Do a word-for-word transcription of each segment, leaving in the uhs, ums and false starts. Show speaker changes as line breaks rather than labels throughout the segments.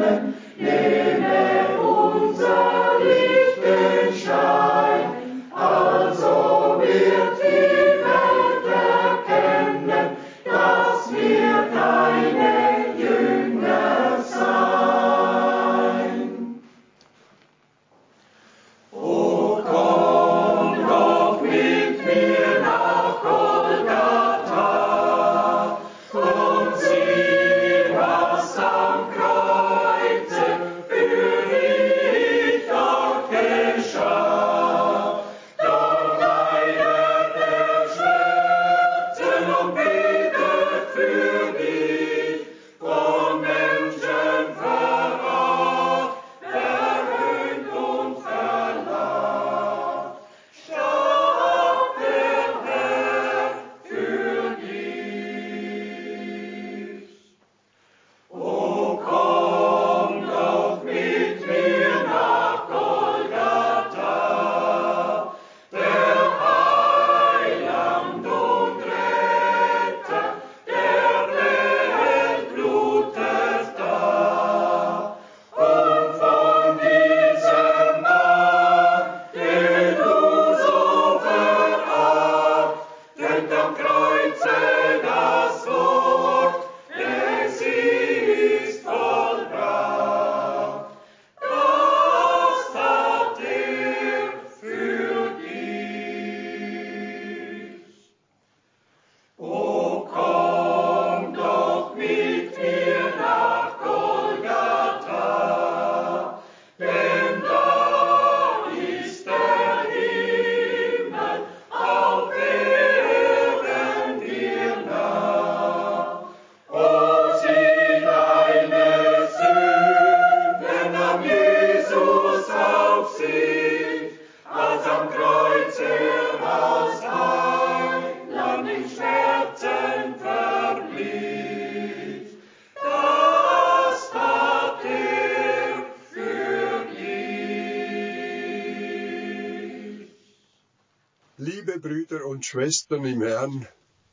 Liebe Brüder und Schwestern im Herrn,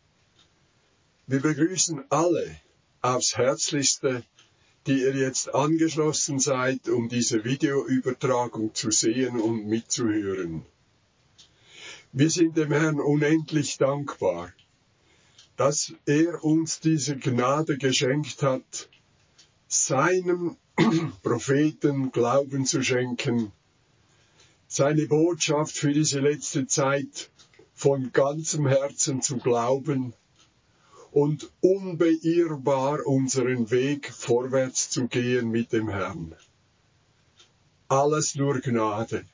wir begrüßen alle aufs Herzlichste, die ihr jetzt angeschlossen seid, um diese Videoübertragung zu sehen und mitzuhören. Wir sind dem Herrn unendlich dankbar, dass er uns diese Gnade geschenkt hat, seinem Propheten Glauben zu schenken, seine Botschaft für diese letzte Zeit von ganzem Herzen zu glauben und unbeirrbar unseren Weg vorwärts zu gehen mit dem Herrn. Alles nur Gnade.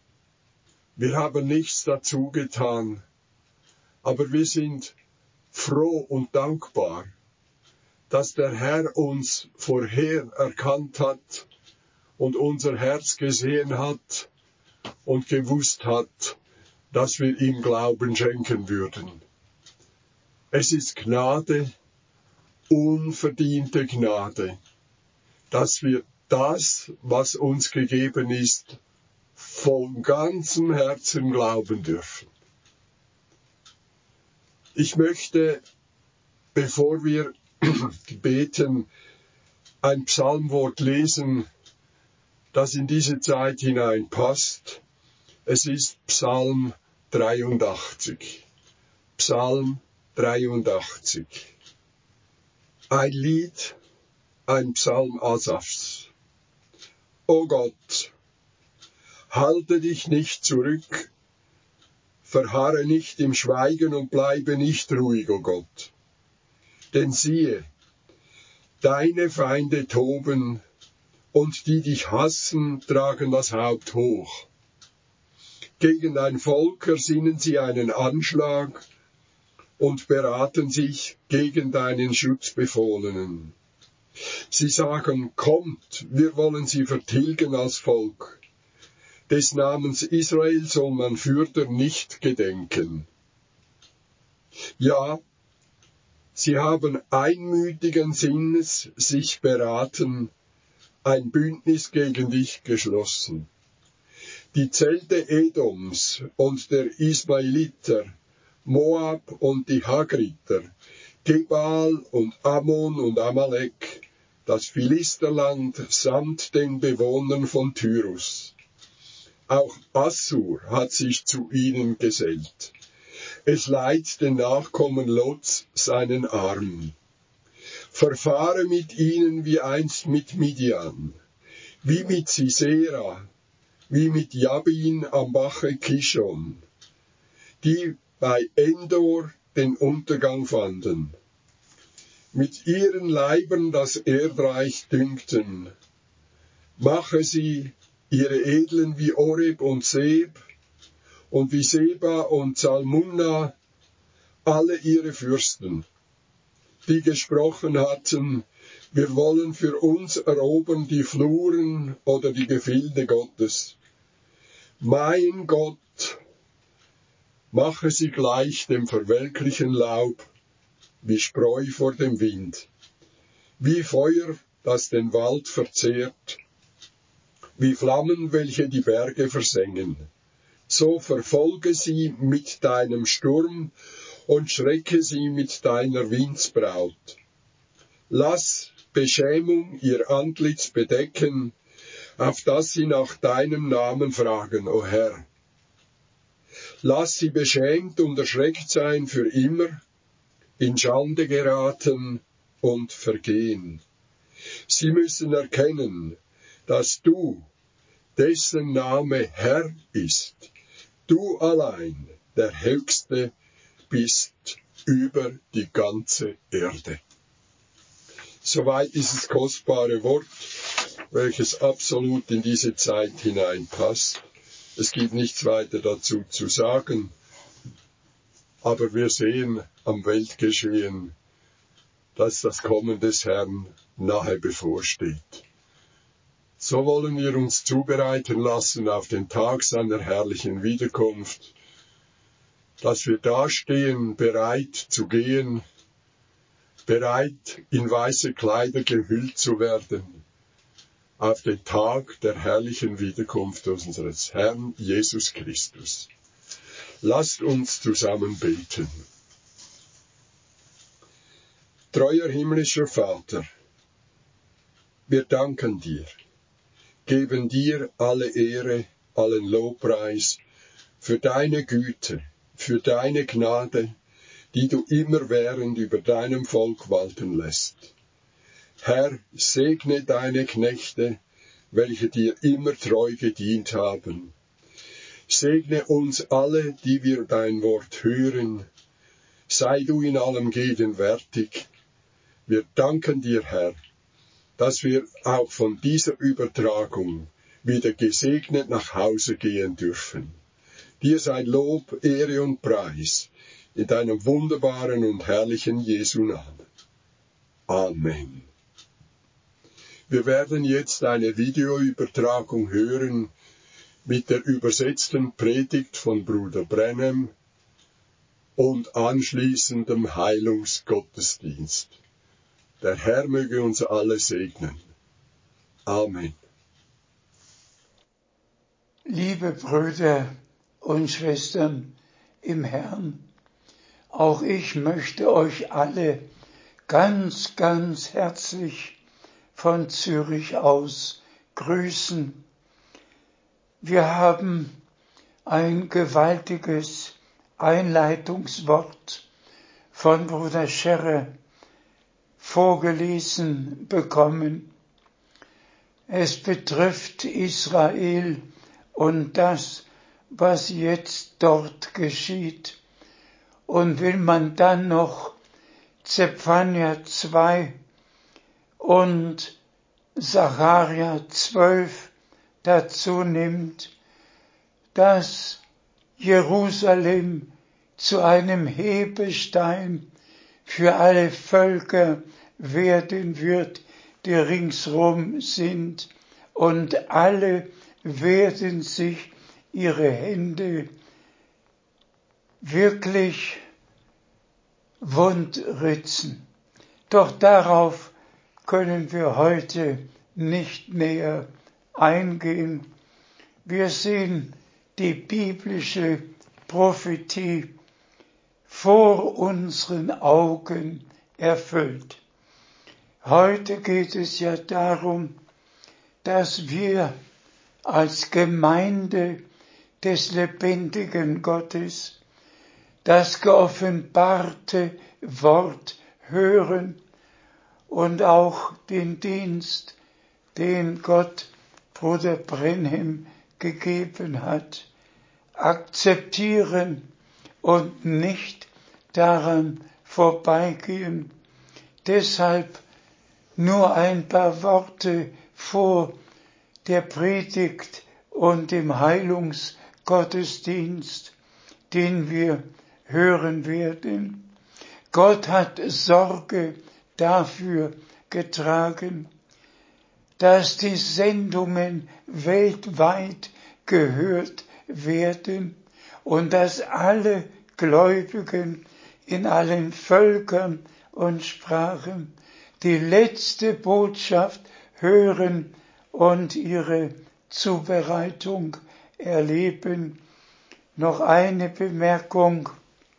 Wir haben nichts dazu getan, aber wir sind froh und dankbar, dass der Herr uns vorher erkannt hat und unser Herz gesehen hat und gewusst hat, dass wir ihm Glauben schenken würden. Es ist Gnade, unverdiente Gnade, dass wir das, was uns gegeben ist, von ganzem Herzen glauben dürfen. Ich möchte, bevor wir beten, ein Psalmwort lesen, das in diese Zeit hineinpasst. Es ist Psalm dreiundachtzig. Psalm dreiundachtzig. Ein Lied, ein Psalm Asafs. O Gott, halte dich nicht zurück, verharre nicht im Schweigen und bleibe nicht ruhig, o Gott. Denn siehe, deine Feinde toben, und die dich hassen, tragen das Haupt hoch. Gegen dein Volk ersinnen sie einen Anschlag und beraten sich gegen deinen Schutzbefohlenen. Sie sagen, kommt, wir wollen sie vertilgen als Volk. Des Namens Israel soll man fürder nicht gedenken. Ja, sie haben einmütigen Sinnes sich beraten, ein Bündnis gegen dich geschlossen. Die Zelte Edoms und der Ismaeliter, Moab und die Hagriter, Gebal und Ammon und Amalek, das Philisterland samt den Bewohnern von Tyrus. Auch Assur hat sich zu ihnen gesellt. Es leiht den Nachkommen Lots seinen Arm. Verfahre mit ihnen wie einst mit Midian, wie mit Sisera, wie mit Jabin am Bache Kishon, die bei Endor den Untergang fanden, mit ihren Leibern das Erdreich dünkten. Mache sie, ihre Edlen, wie Oreb und Seb, und wie Seba und Salmunna, alle ihre Fürsten, die gesprochen hatten, wir wollen für uns erobern die Fluren oder die Gefilde Gottes. Mein Gott, mache sie gleich dem verwelklichen Laub, wie Spreu vor dem Wind, wie Feuer, das den Wald verzehrt, wie Flammen, welche die Berge versengen. So verfolge sie mit deinem Sturm und schrecke sie mit deiner Windsbraut. Lass Beschämung ihr Antlitz bedecken, auf dass sie nach deinem Namen fragen, o Herr. Lass sie beschämt und erschreckt sein für immer, in Schande geraten und vergehen. Sie müssen erkennen, dass du, dessen Name Herr ist, du allein der Höchste bist über die ganze Erde. Soweit dieses kostbare Wort, welches absolut in diese Zeit hineinpasst. Es gibt nichts weiter dazu zu sagen, aber wir sehen am Weltgeschehen, dass das Kommen des Herrn nahe bevorsteht. So wollen wir uns zubereiten lassen auf den Tag seiner herrlichen Wiederkunft, dass wir dastehen, bereit zu gehen, bereit in weiße Kleider gehüllt zu werden, auf den Tag der herrlichen Wiederkunft unseres Herrn Jesus Christus. Lasst uns zusammen beten. Treuer himmlischer Vater, wir danken dir, geben dir alle Ehre, allen Lobpreis für deine Güte, für deine Gnade, die du immerwährend über deinem Volk walten lässt. Herr, segne deine Knechte, welche dir immer treu gedient haben. Segne uns alle, die wir dein Wort hören. Sei du in allem gegenwärtig. Wir danken dir, Herr, dass wir auch von dieser Übertragung wieder gesegnet nach Hause gehen dürfen. Dir sei Lob, Ehre und Preis in deinem wunderbaren und herrlichen Jesu Namen. Amen. Wir werden jetzt eine Videoübertragung hören mit der übersetzten Predigt von Bruder Branham und anschließendem Heilungsgottesdienst. Der Herr möge uns alle segnen. Amen.
Liebe Brüder und Schwestern im Herrn, auch ich möchte euch alle ganz, ganz herzlich von Zürich aus grüßen. Wir haben ein gewaltiges Einleitungswort von Bruder Scherrer vorgelesen bekommen. Es betrifft Israel und das, was jetzt dort geschieht. Und will man dann noch Zephania zwei und Sacharja zwölf dazu nimmt, dass Jerusalem zu einem Hebestein für alle Völker werden wird, die ringsrum sind, und alle werden sich ihre Hände wirklich wundritzen. Doch darauf können wir heute nicht näher eingehen. Wir sehen die biblische Prophetie vor unseren Augen erfüllt. Heute geht es ja darum, dass wir als Gemeinde des lebendigen Gottes das geoffenbarte Wort hören und auch den Dienst, den Gott Bruder Branham gegeben hat, akzeptieren und nicht daran vorbeigehen. Deshalb nur ein paar Worte vor der Predigt und dem Heilungsgottesdienst, den wir hören werden. Gott hat Sorge dafür getragen, dass die Sendungen weltweit gehört werden und dass alle Gläubigen in allen Völkern und Sprachen die letzte Botschaft hören und ihre Zubereitung erleben. Noch eine Bemerkung.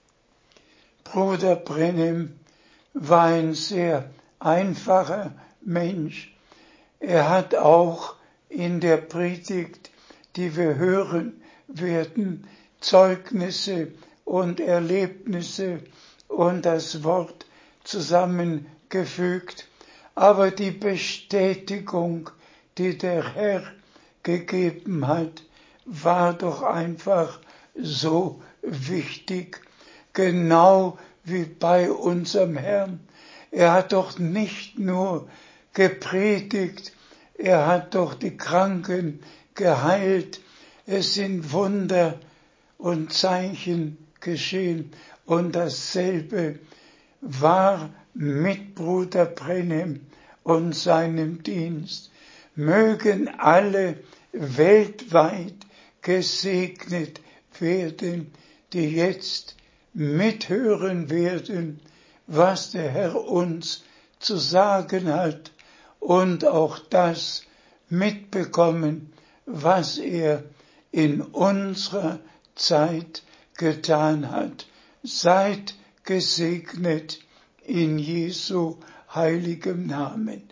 Bruder Branham war ein sehr einfacher Mensch. Er hat auch in der Predigt, die wir hören werden, Zeugnisse und Erlebnisse und das Wort zusammengefügt. Aber die Bestätigung, die der Herr gegeben hat, war doch einfach so wichtig, genau wie bei unserem Herrn. Er hat doch nicht nur gepredigt, er hat doch die Kranken geheilt. Es sind Wunder und Zeichen geschehen. Und dasselbe war mit Bruder Branham und seinem Dienst. Mögen alle weltweit gesegnet werden, die jetzt mithören werden, was der Herr uns zu sagen hat und auch das mitbekommen, was er in unserer Zeit getan hat. Seid gesegnet in Jesu heiligem Namen.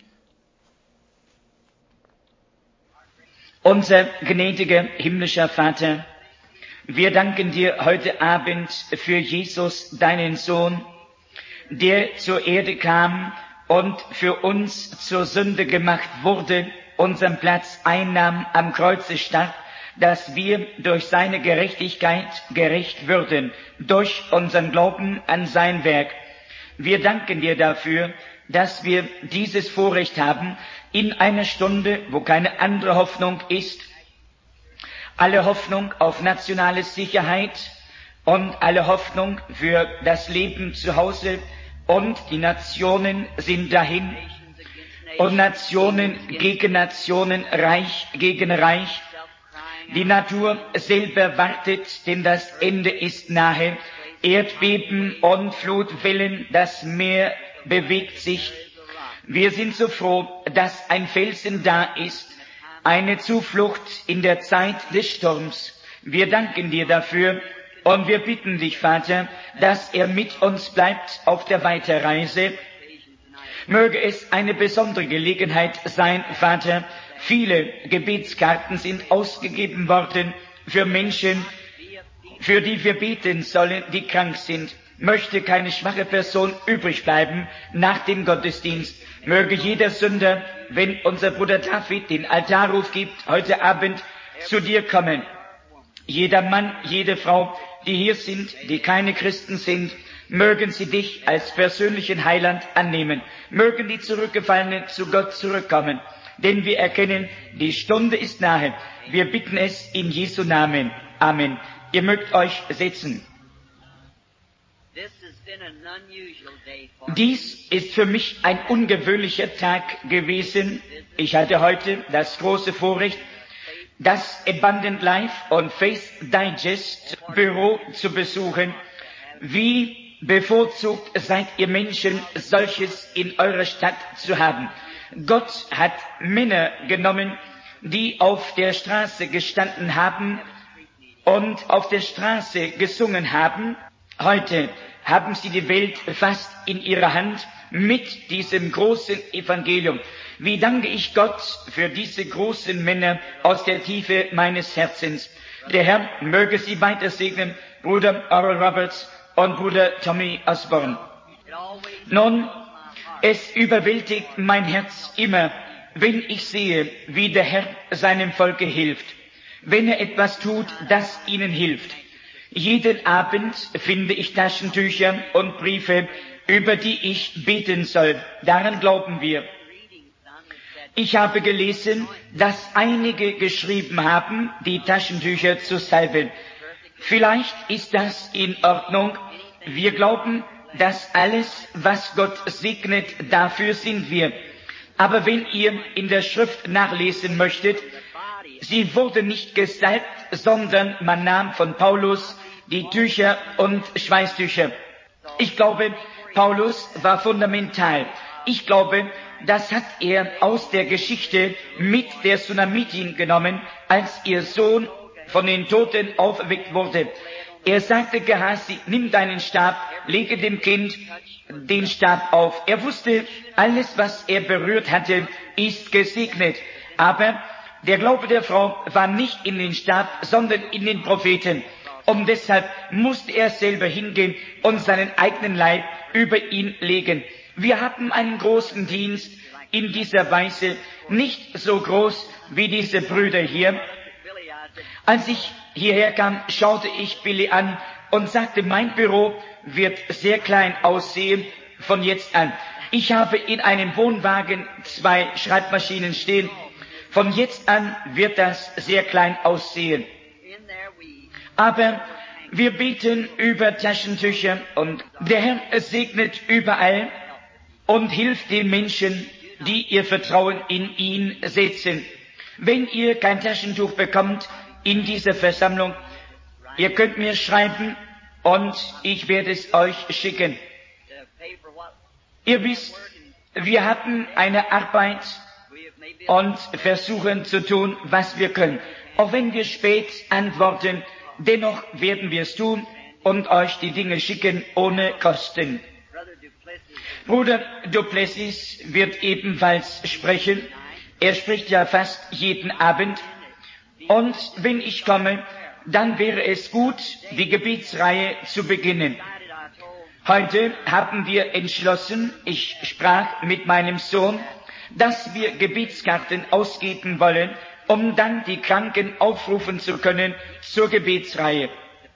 Unser gnädiger himmlischer Vater, wir danken dir heute Abend für Jesus, deinen Sohn, der zur Erde kam und für uns zur Sünde gemacht wurde, unseren Platz einnahm, am Kreuze starb, dass wir durch seine Gerechtigkeit gerecht würden, durch unseren Glauben an sein Werk. Wir danken dir dafür, dass wir dieses Vorrecht haben, in einer Stunde, wo keine andere Hoffnung ist, alle Hoffnung auf nationale Sicherheit und alle Hoffnung für das Leben zu Hause und die Nationen sind dahin und Nationen gegen Nationen, Reich gegen Reich. Die Natur selber wartet, denn das Ende ist nahe. Erdbeben und Flutwellen, das Meer bewegt sich. Wir sind so froh, dass ein Felsen da ist, eine Zuflucht in der Zeit des Sturms. Wir danken dir dafür und wir bitten dich, Vater, dass er mit uns bleibt auf der Weiterreise. Möge es eine besondere Gelegenheit sein, Vater. Viele Gebetskarten sind ausgegeben worden für Menschen, für die wir beten sollen, die krank sind. Möchte keine schwache Person übrig bleiben nach dem Gottesdienst. Möge jeder Sünder, wenn unser Bruder David den Altarruf gibt, heute Abend zu dir kommen. Jeder Mann, jede Frau, die hier sind, die keine Christen sind, mögen sie dich als persönlichen Heiland annehmen. Mögen die Zurückgefallenen zu Gott zurückkommen. Denn wir erkennen, die Stunde ist nahe. Wir bitten es in Jesu Namen. Amen. Ihr mögt euch setzen. Dies ist für mich ein ungewöhnlicher Tag gewesen. Ich hatte heute das große Vorrecht, das Abundant Life und Faith Digest Büro zu besuchen. Wie bevorzugt seid ihr Menschen, solches in eurer Stadt zu haben. Gott hat Männer genommen, die auf der Straße gestanden haben und auf der Straße gesungen haben. Heute haben sie die Welt fast in ihrer Hand mit diesem großen Evangelium. Wie danke ich Gott für diese großen Männer aus der Tiefe meines Herzens. Der Herr möge sie weiter segnen, Bruder Oral Roberts und Bruder Tommy Osborne. Nun, es überwältigt mein Herz immer, wenn ich sehe, wie der Herr seinem Volke hilft, wenn er etwas tut, das ihnen hilft. Jeden Abend finde ich Taschentücher und Briefe, über die ich beten soll. Daran glauben wir. Ich habe gelesen, dass einige geschrieben haben, die Taschentücher zu salben. Vielleicht ist das in Ordnung. Wir glauben, dass alles, was Gott segnet, dafür sind wir. Aber wenn ihr in der Schrift nachlesen möchtet, sie wurden nicht gesalbt, sondern man nahm von Paulus die Tücher und Schweißtücher. Ich glaube, Paulus war fundamental. Ich glaube, das hat er aus der Geschichte mit der Sunamitin genommen, als ihr Sohn von den Toten auferweckt wurde. Er sagte Gehasi, nimm deinen Stab, lege dem Kind den Stab auf. Er wusste, alles, was er berührt hatte, ist gesegnet. Aber der Glaube der Frau war nicht in den Stab, sondern in den Propheten. Und deshalb musste er selber hingehen und seinen eigenen Leib über ihn legen. Wir haben einen großen Dienst in dieser Weise, nicht so groß wie diese Brüder hier. Als ich hierher kam, schaute ich Billy an und sagte, mein Büro wird sehr klein aussehen von jetzt an. Ich habe in einem Wohnwagen zwei Schreibmaschinen stehen. Von jetzt an wird das sehr klein aussehen. Aber wir beten über Taschentücher und der Herr segnet überall und hilft den Menschen, die ihr Vertrauen in ihn setzen. Wenn ihr kein Taschentuch bekommt in dieser Versammlung, ihr könnt mir schreiben und ich werde es euch schicken. Ihr wisst, wir haben eine Arbeit und versuchen zu tun, was wir können. Auch wenn wir spät antworten, dennoch werden wir es tun und euch die Dinge schicken ohne Kosten. Bruder Duplessis wird ebenfalls sprechen. Er spricht ja fast jeden Abend. Und wenn ich komme, dann wäre es gut, die Gebetsreihe zu beginnen. Heute haben wir entschlossen, ich sprach mit meinem Sohn, dass wir Gebetskarten ausgeben wollen, um dann die Kranken aufrufen zu können zur Gebetsreihe.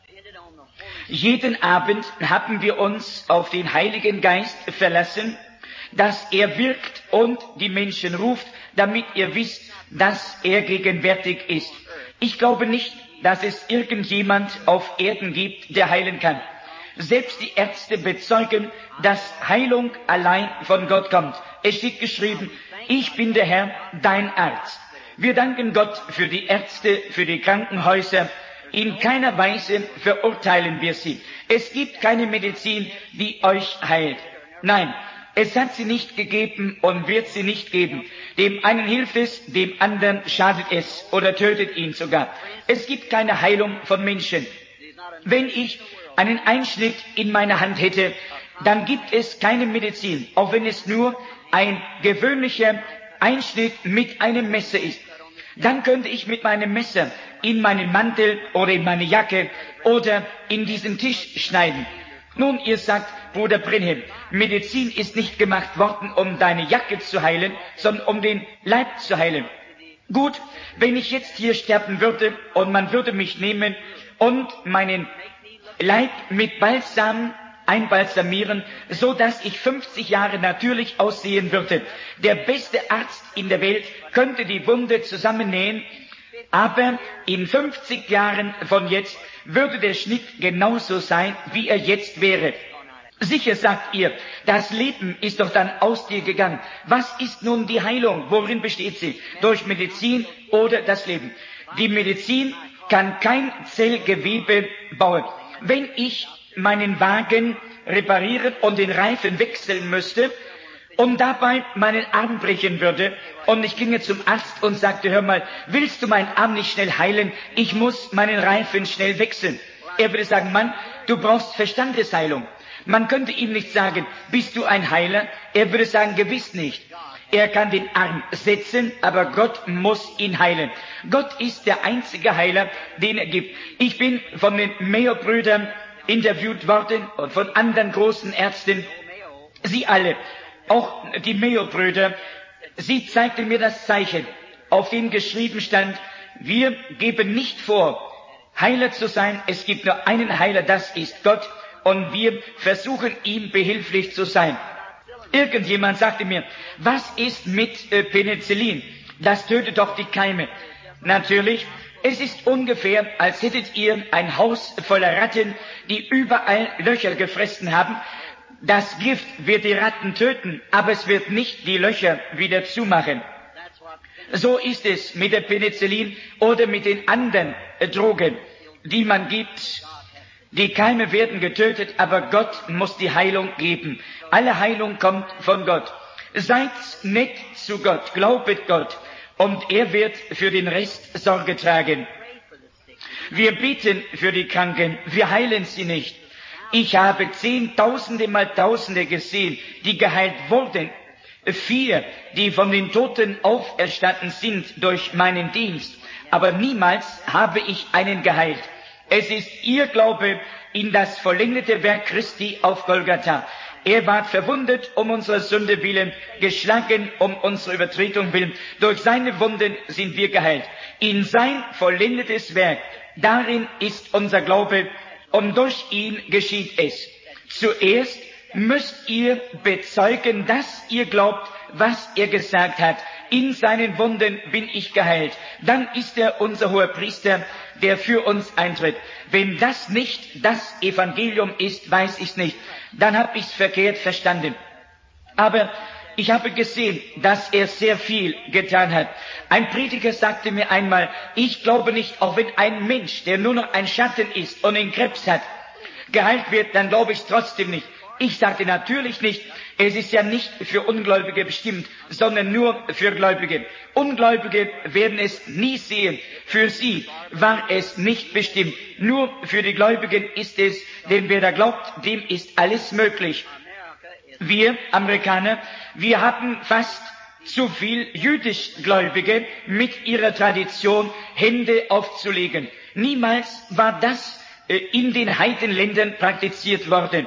Jeden Abend haben wir uns auf den Heiligen Geist verlassen, dass er wirkt und die Menschen ruft, damit ihr wisst, dass er gegenwärtig ist. Ich glaube nicht, dass es irgendjemand auf Erden gibt, der heilen kann. Selbst die Ärzte bezeugen, dass Heilung allein von Gott kommt. Es steht geschrieben, ich bin der Herr, dein Arzt. Wir danken Gott für die Ärzte, für die Krankenhäuser. In keiner Weise verurteilen wir sie. Es gibt keine Medizin, die euch heilt. Nein, es hat sie nicht gegeben und wird sie nicht geben. Dem einen hilft es, dem anderen schadet es oder tötet ihn sogar. Es gibt keine Heilung von Menschen. Wenn ich einen Einschnitt in meiner Hand hätte, dann gibt es keine Medizin, auch wenn es nur ein gewöhnlicher Einschnitt mit einem Messer ist. Dann könnte ich mit meinem Messer in meinen Mantel oder in meine Jacke oder in diesen Tisch schneiden. Nun, ihr sagt, Bruder Brenhem, Medizin ist nicht gemacht worden, um deine Jacke zu heilen, sondern um den Leib zu heilen. Gut, wenn ich jetzt hier sterben würde und man würde mich nehmen und meinen Leib mit Balsam einbalsamieren, so dass ich fünfzig Jahre natürlich aussehen würde. Der beste Arzt in der Welt könnte die Wunde zusammennähen, aber in fünfzig Jahren von jetzt würde der Schnitt genauso sein, wie er jetzt wäre. Sicher sagt ihr, das Leben ist doch dann aus dir gegangen. Was ist nun die Heilung? Worin besteht sie? Durch Medizin oder das Leben? Die Medizin kann kein Zellgewebe bauen. Wenn ich meinen Wagen reparieren und den Reifen wechseln müsste und dabei meinen Arm brechen würde und ich ginge zum Arzt und sagte, hör mal, willst du meinen Arm nicht schnell heilen? Ich muss meinen Reifen schnell wechseln. Er würde sagen, Mann, du brauchst Verstandesheilung. Man könnte ihm nicht sagen, bist du ein Heiler? Er würde sagen, gewiss nicht. Er kann den Arm setzen, aber Gott muss ihn heilen. Gott ist der einzige Heiler, den er gibt. Ich bin von den Mayo-Brüdern interviewt worden und von anderen großen Ärzten. Sie alle, auch die Mayo-Brüder, sie zeigten mir das Zeichen, auf dem geschrieben stand, wir geben nicht vor, Heiler zu sein. Es gibt nur einen Heiler, das ist Gott. Und wir versuchen, ihm behilflich zu sein. Irgendjemand sagte mir, was ist mit äh, Penicillin? Das tötet doch die Keime. Natürlich, es ist ungefähr, als hättet ihr ein Haus voller Ratten, die überall Löcher gefressen haben. Das Gift wird die Ratten töten, aber es wird nicht die Löcher wieder zumachen. So ist es mit der Penicillin oder mit den anderen äh, Drogen, die man gibt. Die Keime werden getötet, aber Gott muss die Heilung geben. Alle Heilung kommt von Gott. Seid nett zu Gott, glaubet Gott, und er wird für den Rest Sorge tragen. Wir beten für die Kranken, wir heilen sie nicht. Ich habe Zehntausende mal Tausende gesehen, die geheilt wurden. Vier, die von den Toten auferstanden sind durch meinen Dienst. Aber niemals habe ich einen geheilt. Es ist ihr Glaube in das vollendete Werk Christi auf Golgatha. Er ward verwundet um unsere Sünde willen, geschlagen um unsere Übertretung willen. Durch seine Wunden sind wir geheilt. In sein vollendetes Werk, darin ist unser Glaube und durch ihn geschieht es. Zuerst müsst ihr bezeugen, dass ihr glaubt, was er gesagt hat. In seinen Wunden bin ich geheilt. Dann ist er unser hoher Priester, der für uns eintritt. Wenn das nicht das Evangelium ist, weiß ich nicht. Dann habe ich es verkehrt verstanden. Aber ich habe gesehen, dass er sehr viel getan hat. Ein Prediger sagte mir einmal, ich glaube nicht, auch wenn ein Mensch, der nur noch ein Schatten ist und einen Krebs hat, geheilt wird, dann glaube ich es trotzdem nicht. Ich sagte natürlich nicht, es ist ja nicht für Ungläubige bestimmt, sondern nur für Gläubige. Ungläubige werden es nie sehen. Für sie war es nicht bestimmt. Nur für die Gläubigen ist es, denn wer da glaubt, dem ist alles möglich. Wir Amerikaner, wir haben fast zu viel jüdisch-Gläubige mit ihrer Tradition, Hände aufzulegen. Niemals war das äh, in den Heidenländern praktiziert worden.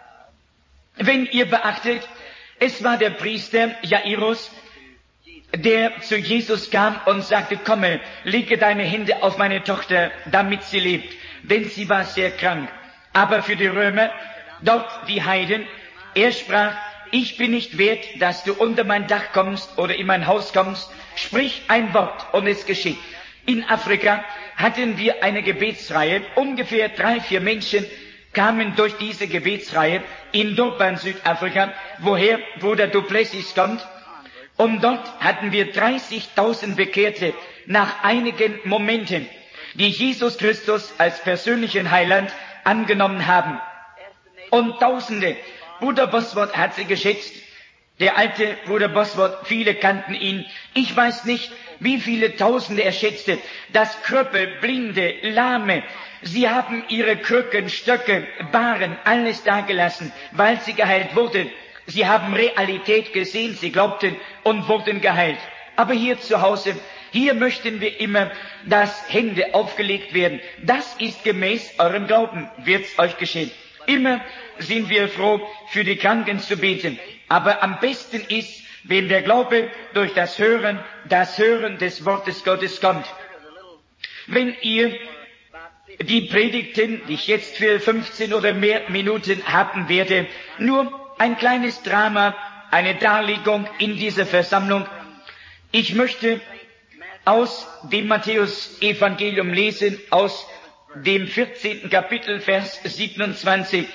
Wenn ihr beachtet, es war der Priester Jairus, der zu Jesus kam und sagte, komme, lege deine Hände auf meine Tochter, damit sie lebt, denn sie war sehr krank. Aber für die Römer, dort die Heiden, er sprach, ich bin nicht wert, dass du unter mein Dach kommst oder in mein Haus kommst, sprich ein Wort und es geschieht. In Afrika hatten wir eine Gebetsreihe, ungefähr drei, vier Menschen kamen durch diese Gebetsreihe in Durban, Südafrika, woher Bruder Du Plessis kommt. Und dort hatten wir dreißigtausend Bekehrte nach einigen Momenten, die Jesus Christus als persönlichen Heiland angenommen haben. Und Tausende. Bruder Bosworth hat sie geschätzt. Der alte Bruder Bosworth, viele kannten ihn. Ich weiß nicht, wie viele Tausende er schätzte. Das Krüppel, Blinde, Lahme, sie haben ihre Krücken, Stöcke, Bahren, alles dagelassen, weil sie geheilt wurden. Sie haben Realität gesehen, sie glaubten und wurden geheilt. Aber hier zu Hause, hier möchten wir immer, dass Hände aufgelegt werden. Das ist gemäß eurem Glauben, wird's euch geschehen. Immer sind wir froh, für die Kranken zu beten. Aber am besten ist, wenn der Glaube durch das Hören, das Hören des Wortes Gottes kommt. Wenn ihr die Predigten, die ich jetzt für fünfzehn oder mehr Minuten haben werde, nur ein kleines Drama, eine Darlegung in dieser Versammlung. Ich möchte aus dem Matthäus-Evangelium lesen, aus dem vierzehnten Kapitel, Vers siebenundzwanzig.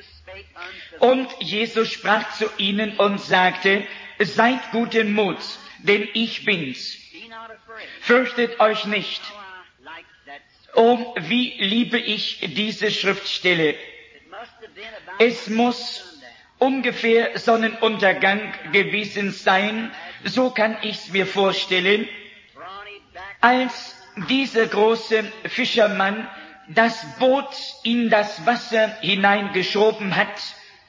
Und Jesus sprach zu ihnen und sagte, seid guten Muts, denn ich bin's. Fürchtet euch nicht. Oh, wie liebe ich diese Schriftstelle. Es muss ungefähr Sonnenuntergang gewesen sein, so kann ich's mir vorstellen, als dieser große Fischermann das Boot in das Wasser hineingeschoben hat,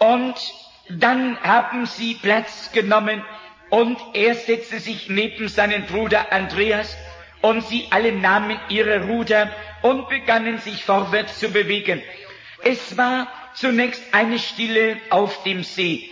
Und dann haben sie Platz genommen und er setzte sich neben seinen Bruder Andreas und sie alle nahmen ihre Ruder und begannen sich vorwärts zu bewegen. Es war zunächst eine Stille auf dem See.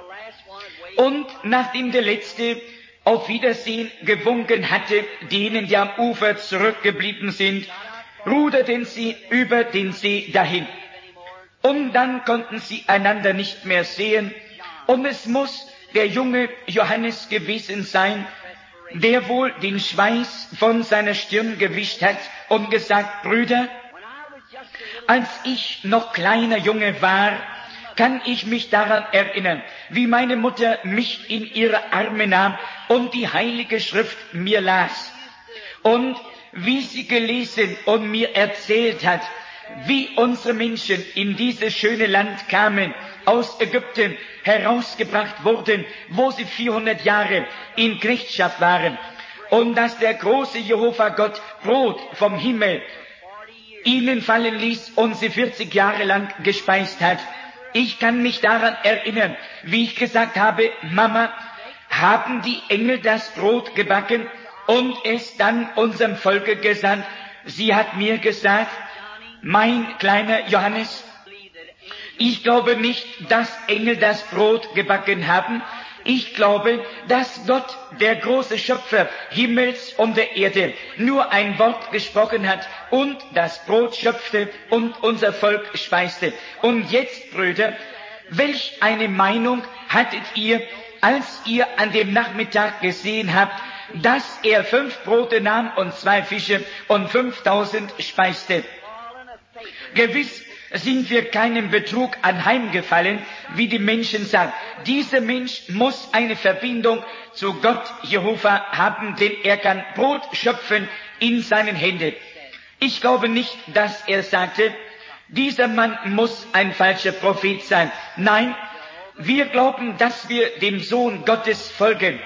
Und nachdem der Letzte auf Wiedersehen gewunken hatte, denen, die am Ufer zurückgeblieben sind, ruderten sie über den See dahin. Und dann konnten sie einander nicht mehr sehen. Und es muss der junge Johannes gewesen sein, der wohl den Schweiß von seiner Stirn gewischt hat und gesagt: Brüder, als ich noch kleiner Junge war, kann ich mich daran erinnern, wie meine Mutter mich in ihre Arme nahm und die Heilige Schrift mir las. Und wie sie gelesen und mir erzählt hat, wie unsere Menschen in dieses schöne Land kamen, aus Ägypten herausgebracht wurden, wo sie vierhundert Jahre in Knechtschaft waren, und dass der große Jehova Gott Brot vom Himmel ihnen fallen ließ und sie vierzig Jahre lang gespeist hat. Ich kann mich daran erinnern, wie ich gesagt habe: Mama, haben die Engel das Brot gebacken und es dann unserem Volke gesandt? Sie hat mir gesagt: Mein kleiner Johannes, ich glaube nicht, dass Engel das Brot gebacken haben. Ich glaube, dass Gott, der große Schöpfer Himmels und der Erde, nur ein Wort gesprochen hat und das Brot schöpfte und unser Volk speiste. Und jetzt, Brüder, welch eine Meinung hattet ihr, als ihr an dem Nachmittag gesehen habt, dass er fünf Brote nahm und zwei Fische und fünftausend speiste? Gewiss sind wir keinem Betrug anheimgefallen, wie die Menschen sagen. Dieser Mensch muss eine Verbindung zu Gott Jehova haben, denn er kann Brot schöpfen in seinen Händen. Ich glaube nicht, dass er sagte, dieser Mann muss ein falscher Prophet sein. Nein, wir glauben, dass wir dem Sohn Gottes folgen.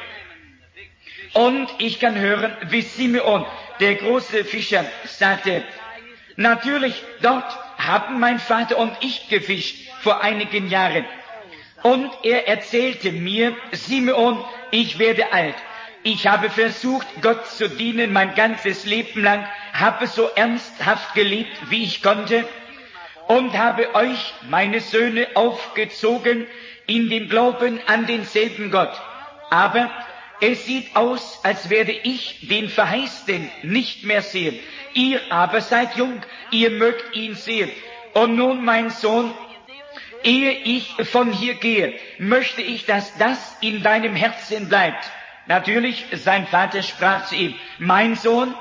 Und ich kann hören, wie Simeon, der große Fischer, sagte: Natürlich, dort haben mein Vater und ich gefischt vor einigen Jahren. Und er erzählte mir: Simeon, ich werde alt. Ich habe versucht, Gott zu dienen mein ganzes Leben lang, habe so ernsthaft gelebt, wie ich konnte, und habe euch, meine Söhne, aufgezogen in dem Glauben an denselben Gott. Aber es sieht aus, als werde ich den Verheißten nicht mehr sehen. Ihr aber seid jung, ihr mögt ihn sehen. Und nun, mein Sohn, ehe ich von hier gehe, möchte ich, dass das in deinem Herzen bleibt. Natürlich, sein Vater sprach zu ihm: Mein Sohn,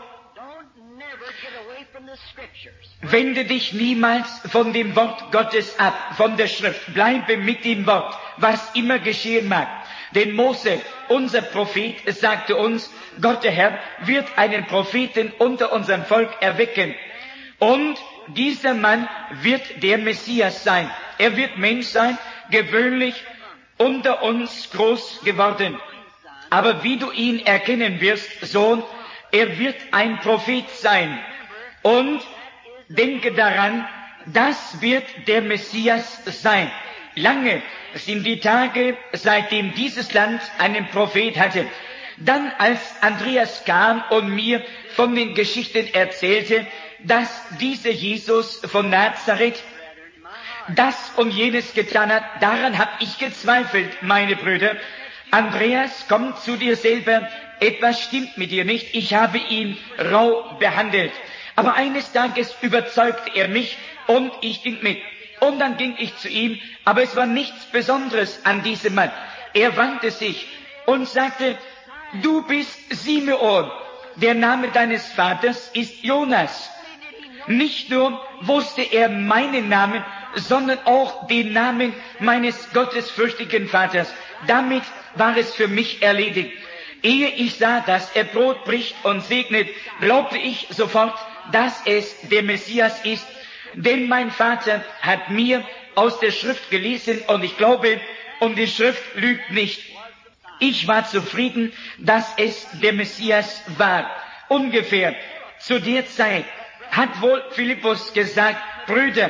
wende dich niemals von dem Wort Gottes ab, von der Schrift. Bleibe mit dem Wort, was immer geschehen mag. Denn Mose, unser Prophet, sagte uns, Gott der Herr wird einen Propheten unter unserem Volk erwecken. Und dieser Mann wird der Messias sein. Er wird Mensch sein, gewöhnlich unter uns groß geworden. Aber wie du ihn erkennen wirst, Sohn, er wird ein Prophet sein. Und denke daran, das wird der Messias sein. Lange sind die Tage, seitdem dieses Land einen Prophet hatte. Dann, als Andreas kam und mir von den Geschichten erzählte, dass dieser Jesus von Nazareth das und jenes getan hat, daran habe ich gezweifelt, meine Brüder. Andreas, komm zu dir selber, etwas stimmt mit dir nicht, ich habe ihn rau behandelt. Aber eines Tages überzeugte er mich und ich ging mit. Und dann ging ich zu ihm, aber es war nichts Besonderes an diesem Mann. Er wandte sich und sagte: Du bist Simeon, der Name deines Vaters ist Jonas. Nicht nur wusste er meinen Namen, sondern auch den Namen meines gottesfürchtigen Vaters. Damit war es für mich erledigt. Ehe ich sah, dass er Brot bricht und segnet, glaubte ich sofort, dass es der Messias ist. Denn mein Vater hat mir aus der Schrift gelesen und ich glaube, und die Schrift lügt nicht. Ich war zufrieden, dass es der Messias war. Ungefähr zu der Zeit hat wohl Philippus gesagt: Brüder,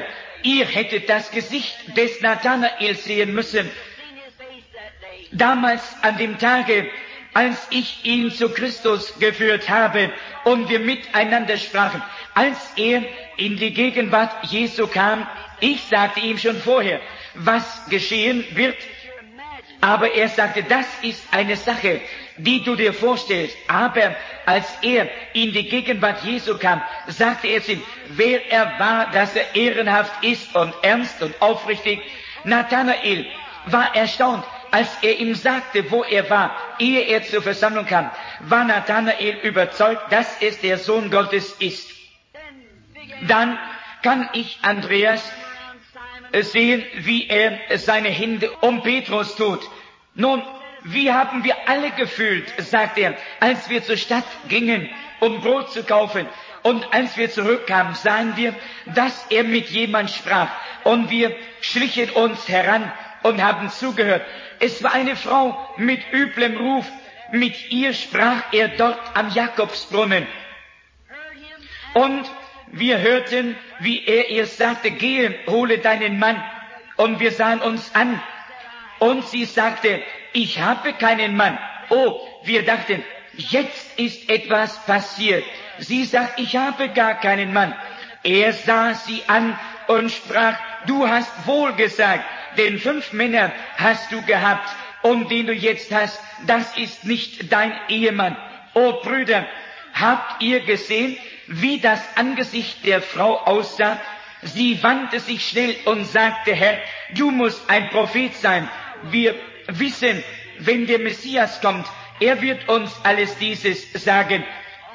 Ihr hättet das Gesicht des Nathanael sehen müssen. Damals an dem Tage, als ich ihn zu Christus geführt habe und wir miteinander sprachen, als er in die Gegenwart Jesu kam, ich sagte ihm schon vorher, was geschehen wird, aber er sagte, das ist eine Sache, die du dir vorstellst. Aber als er in die Gegenwart Jesu kam, sagte er zu ihm, wer er war, dass er ehrenhaft ist und ernst und aufrichtig. Nathanael war erstaunt, als er ihm sagte, wo er war, ehe er zur Versammlung kam, war Nathanael überzeugt, dass es der Sohn Gottes ist. Dann kann ich Andreas sehen, wie er seine Hände um Petrus tut. Nun, wie haben wir alle gefühlt, sagt er, als wir zur Stadt gingen, um Brot zu kaufen. Und als wir zurückkamen, sahen wir, dass er mit jemand sprach. Und wir schlichen uns heran und haben zugehört. Es war eine Frau mit üblem Ruf. Mit ihr sprach er dort am Jakobsbrunnen. Und wir hörten, wie er ihr sagte, gehe, hole deinen Mann. Und wir sahen uns an. Und sie sagte, ich habe keinen Mann. Oh, wir dachten, jetzt ist etwas passiert. Sie sagt, ich habe gar keinen Mann. Er sah sie an und sprach, du hast wohl gesagt, denn fünf Männer hast du gehabt. Und den du jetzt hast, das ist nicht dein Ehemann. Oh Brüder, habt ihr gesehen, wie das Angesicht der Frau aussah? Sie wandte sich schnell und sagte, Herr, du musst ein Prophet sein. Wir wissen, wenn der Messias kommt, er wird uns alles dieses sagen.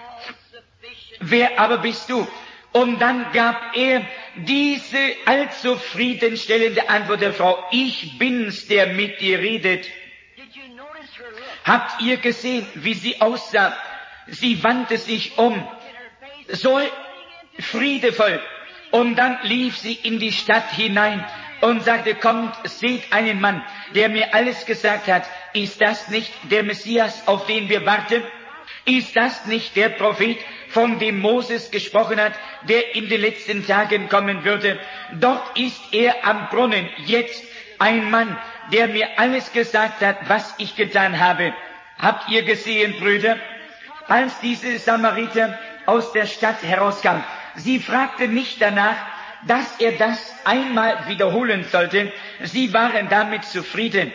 Wer aber bist du? Und dann gab er diese allzu zufriedenstellende Antwort der Frau, ich bin's, der mit dir redet. Habt ihr gesehen, wie sie aussah? Sie wandte sich um, so friedevoll. Und dann lief sie in die Stadt hinein und sagte, kommt, seht einen Mann, der mir alles gesagt hat. Ist das nicht der Messias, auf den wir warten? Ist das nicht der Prophet, von dem Moses gesprochen hat, der in den letzten Tagen kommen würde? Dort ist er am Brunnen, jetzt ein Mann, der mir alles gesagt hat, was ich getan habe. Habt ihr gesehen, Brüder, als diese Samariter aus der Stadt herauskam, sie fragte nicht danach, dass er das einmal wiederholen sollte. Sie waren damit zufrieden.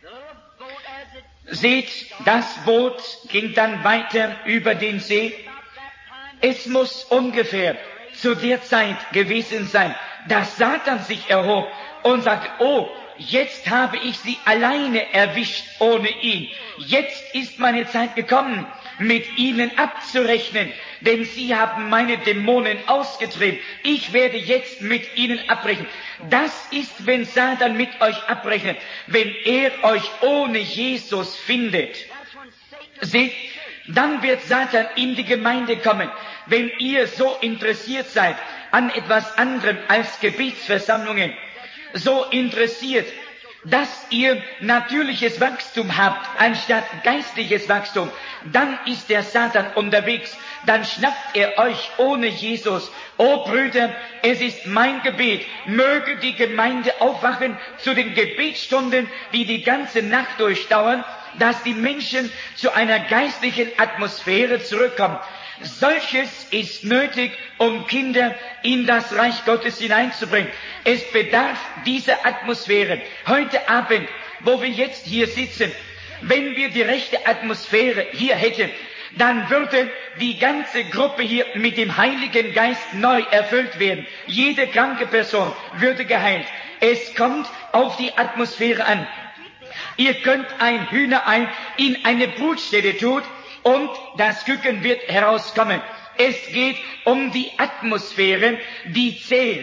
Seht, das Boot ging dann weiter über den See. Es muss ungefähr zu der Zeit gewesen sein, dass Satan sich erhob und sagte, oh, jetzt habe ich sie alleine erwischt ohne ihn. Jetzt ist meine Zeit gekommen, mit ihnen abzurechnen, denn sie haben meine Dämonen ausgetrieben. Ich werde jetzt mit ihnen abbrechen. Das ist, wenn Satan mit euch abrechnet, wenn er euch ohne Jesus findet. Seht, dann wird Satan in die Gemeinde kommen. Wenn ihr so interessiert seid an etwas anderem als Gebetsversammlungen, so interessiert, dass ihr natürliches Wachstum habt, anstatt geistliches Wachstum, dann ist der Satan unterwegs, dann schnappt er euch ohne Jesus. Oh Brüder, es ist mein Gebet, möge die Gemeinde aufwachen zu den Gebetsstunden, die die ganze Nacht durchdauern, dass die Menschen zu einer geistlichen Atmosphäre zurückkommen. Solches ist nötig, um Kinder in das Reich Gottes hineinzubringen. Es bedarf dieser Atmosphäre. Heute Abend, wo wir jetzt hier sitzen, wenn wir die rechte Atmosphäre hier hätten, dann würde die ganze Gruppe hier mit dem Heiligen Geist neu erfüllt werden. Jede kranke Person würde geheilt. Es kommt auf die Atmosphäre an. Ihr könnt ein Hühnerei in eine Brutstätte tun, und das Küken wird herauskommen. Es geht um die Atmosphäre, die zählt.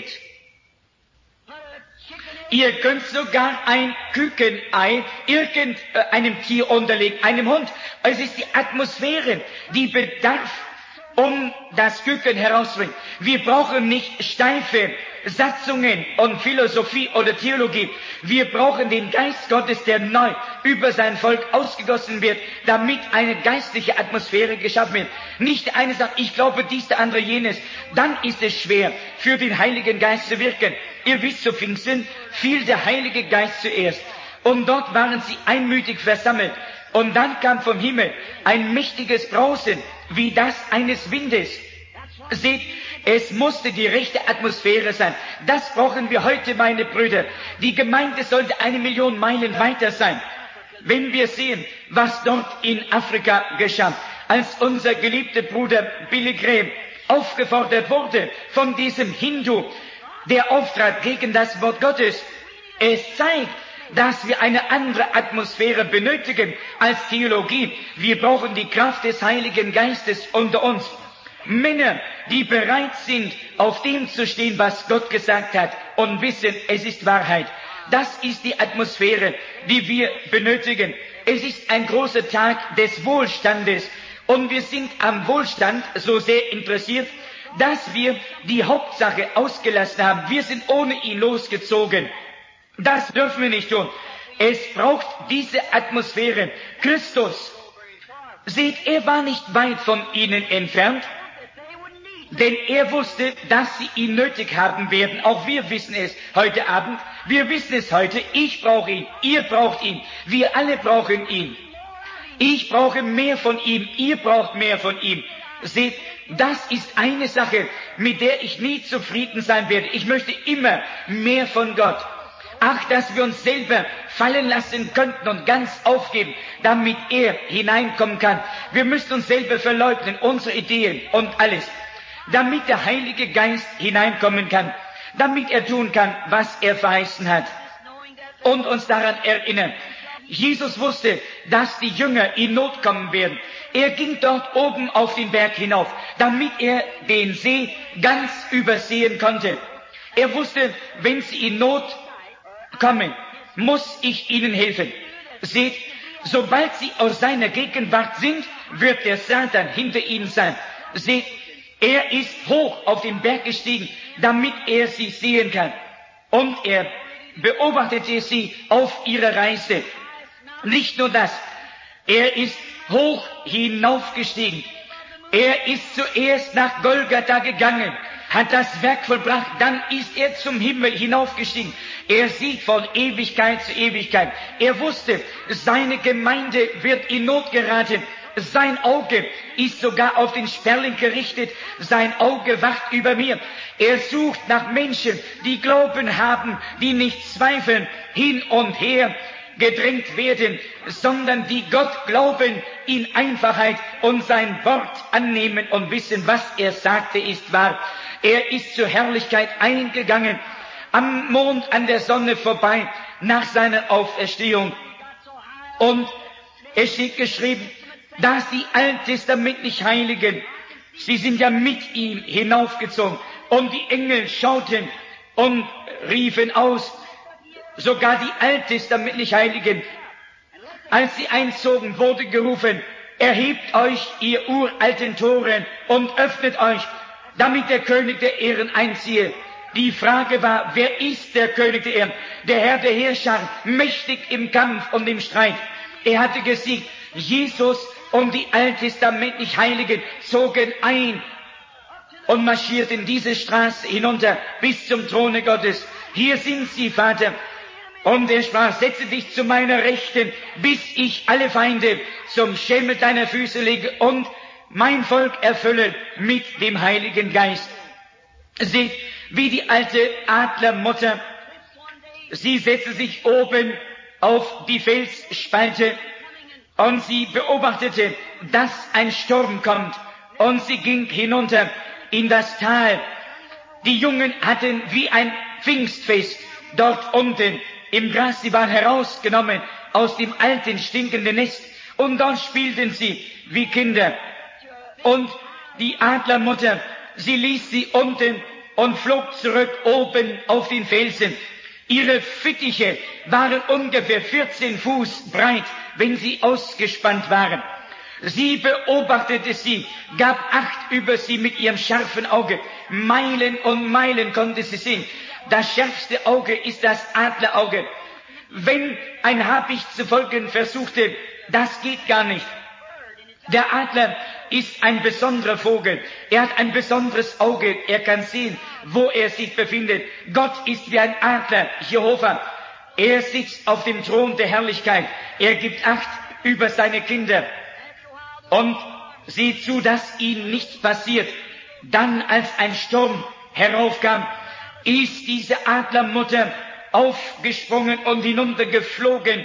Ihr könnt sogar ein Kükenei irgendeinem Tier unterlegen, einem Hund. Es ist die Atmosphäre, die bedarf, um das Küken herausbringt. Wir brauchen nicht steife Satzungen und Philosophie oder Theologie. Wir brauchen den Geist Gottes, der neu über sein Volk ausgegossen wird, damit eine geistliche Atmosphäre geschaffen wird. Nicht der eine sagt, ich glaube dies, der andere jenes. Dann ist es schwer, für den Heiligen Geist zu wirken. Ihr wisst, zu Pfingsten fiel der Heilige Geist zuerst. Und dort waren sie einmütig versammelt. Und dann kam vom Himmel ein mächtiges Brausen, wie das eines Windes. Seht, es musste die rechte Atmosphäre sein. Das brauchen wir heute, meine Brüder. Die Gemeinde sollte eine Million Meilen weiter sein. Wenn wir sehen, was dort in Afrika geschah, als unser geliebter Bruder Billy Graham aufgefordert wurde von diesem Hindu, der auftrat gegen das Wort Gottes. Es zeigt, dass wir eine andere Atmosphäre benötigen als Theologie. Wir brauchen die Kraft des Heiligen Geistes unter uns. Männer, die bereit sind, auf dem zu stehen, was Gott gesagt hat und wissen, es ist Wahrheit. Das ist die Atmosphäre, die wir benötigen. Es ist ein großer Tag des Wohlstandes und wir sind am Wohlstand so sehr interessiert, dass wir die Hauptsache ausgelassen haben. Wir sind ohne ihn losgezogen. Das dürfen wir nicht tun. Es braucht diese Atmosphäre. Christus, seht, er war nicht weit von ihnen entfernt, denn er wusste, dass sie ihn nötig haben werden. Auch wir wissen es heute Abend. Wir wissen es heute. Ich brauche ihn. Ihr braucht ihn. Wir alle brauchen ihn. Ich brauche mehr von ihm. Ihr braucht mehr von ihm. Seht, das ist eine Sache, mit der ich nie zufrieden sein werde. Ich möchte immer mehr von Gott. Ach, dass wir uns selber fallen lassen könnten und ganz aufgeben, damit er hineinkommen kann. Wir müssen uns selber verleugnen, unsere Ideen und alles, damit der Heilige Geist hineinkommen kann, damit er tun kann, was er verheißen hat und uns daran erinnern. Jesus wusste, dass die Jünger in Not kommen werden. Er ging dort oben auf den Berg hinauf, damit er den See ganz übersehen konnte. Er wusste, wenn sie in Not kommen, muss ich ihnen helfen. Seht, sobald sie aus seiner Gegenwart sind, wird der Satan hinter ihnen sein. Seht, er ist hoch auf den Berg gestiegen, damit er sie sehen kann. Und er beobachtete sie auf ihrer Reise. Nicht nur das, er ist hoch hinaufgestiegen. Er ist zuerst nach Golgatha gegangen, hat das Werk vollbracht, dann ist er zum Himmel hinaufgestiegen. Er sieht von Ewigkeit zu Ewigkeit. Er wusste, seine Gemeinde wird in Not geraten. Sein Auge ist sogar auf den Sperling gerichtet. Sein Auge wacht über mir. Er sucht nach Menschen, die Glauben haben, die nicht zweifeln, hin und her gedrängt werden, sondern die Gott glauben in Einfachheit und sein Wort annehmen und wissen, was er sagte, ist wahr. Er ist zur Herrlichkeit eingegangen, am Mond, an der Sonne vorbei, nach seiner Auferstehung. Und es steht geschrieben, dass die alttestamentlich Heiligen, sie sind ja mit ihm hinaufgezogen, und die Engel schauten und riefen aus, sogar die alttestamentlich Heiligen, als sie einzogen, wurde gerufen, erhebt euch, ihr uralten Toren, und öffnet euch, damit der König der Ehren einziehe. Die Frage war, wer ist der König der Ehren? Der Herr der Herrscher, mächtig im Kampf und im Streit. Er hatte gesiegt. Jesus und die alttestamentlich Heiligen zogen ein und marschierten diese Straße hinunter bis zum Throne Gottes. Hier sind sie, Vater. Und er sprach, setze dich zu meiner Rechten, bis ich alle Feinde zum Schemel deiner Füße lege und mein Volk erfülle mit dem Heiligen Geist. Seht, wie die alte Adlermutter, sie setzte sich oben auf die Felsspalte und sie beobachtete, dass ein Sturm kommt, und sie ging hinunter in das Tal. Die Jungen hatten wie ein Pfingstfest dort unten im Gras, sie waren herausgenommen aus dem alten, stinkenden Nest, und dort spielten sie wie Kinder. Und die Adlermutter, sie ließ sie unten und flog zurück oben auf den Felsen. Ihre Fittiche waren ungefähr vierzehn Fuß breit, wenn sie ausgespannt waren. Sie beobachtete sie, gab Acht über sie mit ihrem scharfen Auge. Meilen und Meilen konnte sie sehen. Das schärfste Auge ist das Adlerauge. Wenn ein Habicht zu folgen versuchte, das geht gar nicht. Der Adler ist ein besonderer Vogel. Er hat ein besonderes Auge. Er kann sehen, wo er sich befindet. Gott ist wie ein Adler, Jehova. Er sitzt auf dem Thron der Herrlichkeit. Er gibt Acht über seine Kinder und sieht zu, dass ihm nichts passiert. Dann, als ein Sturm heraufkam, ist diese Adlermutter aufgesprungen und hinuntergeflogen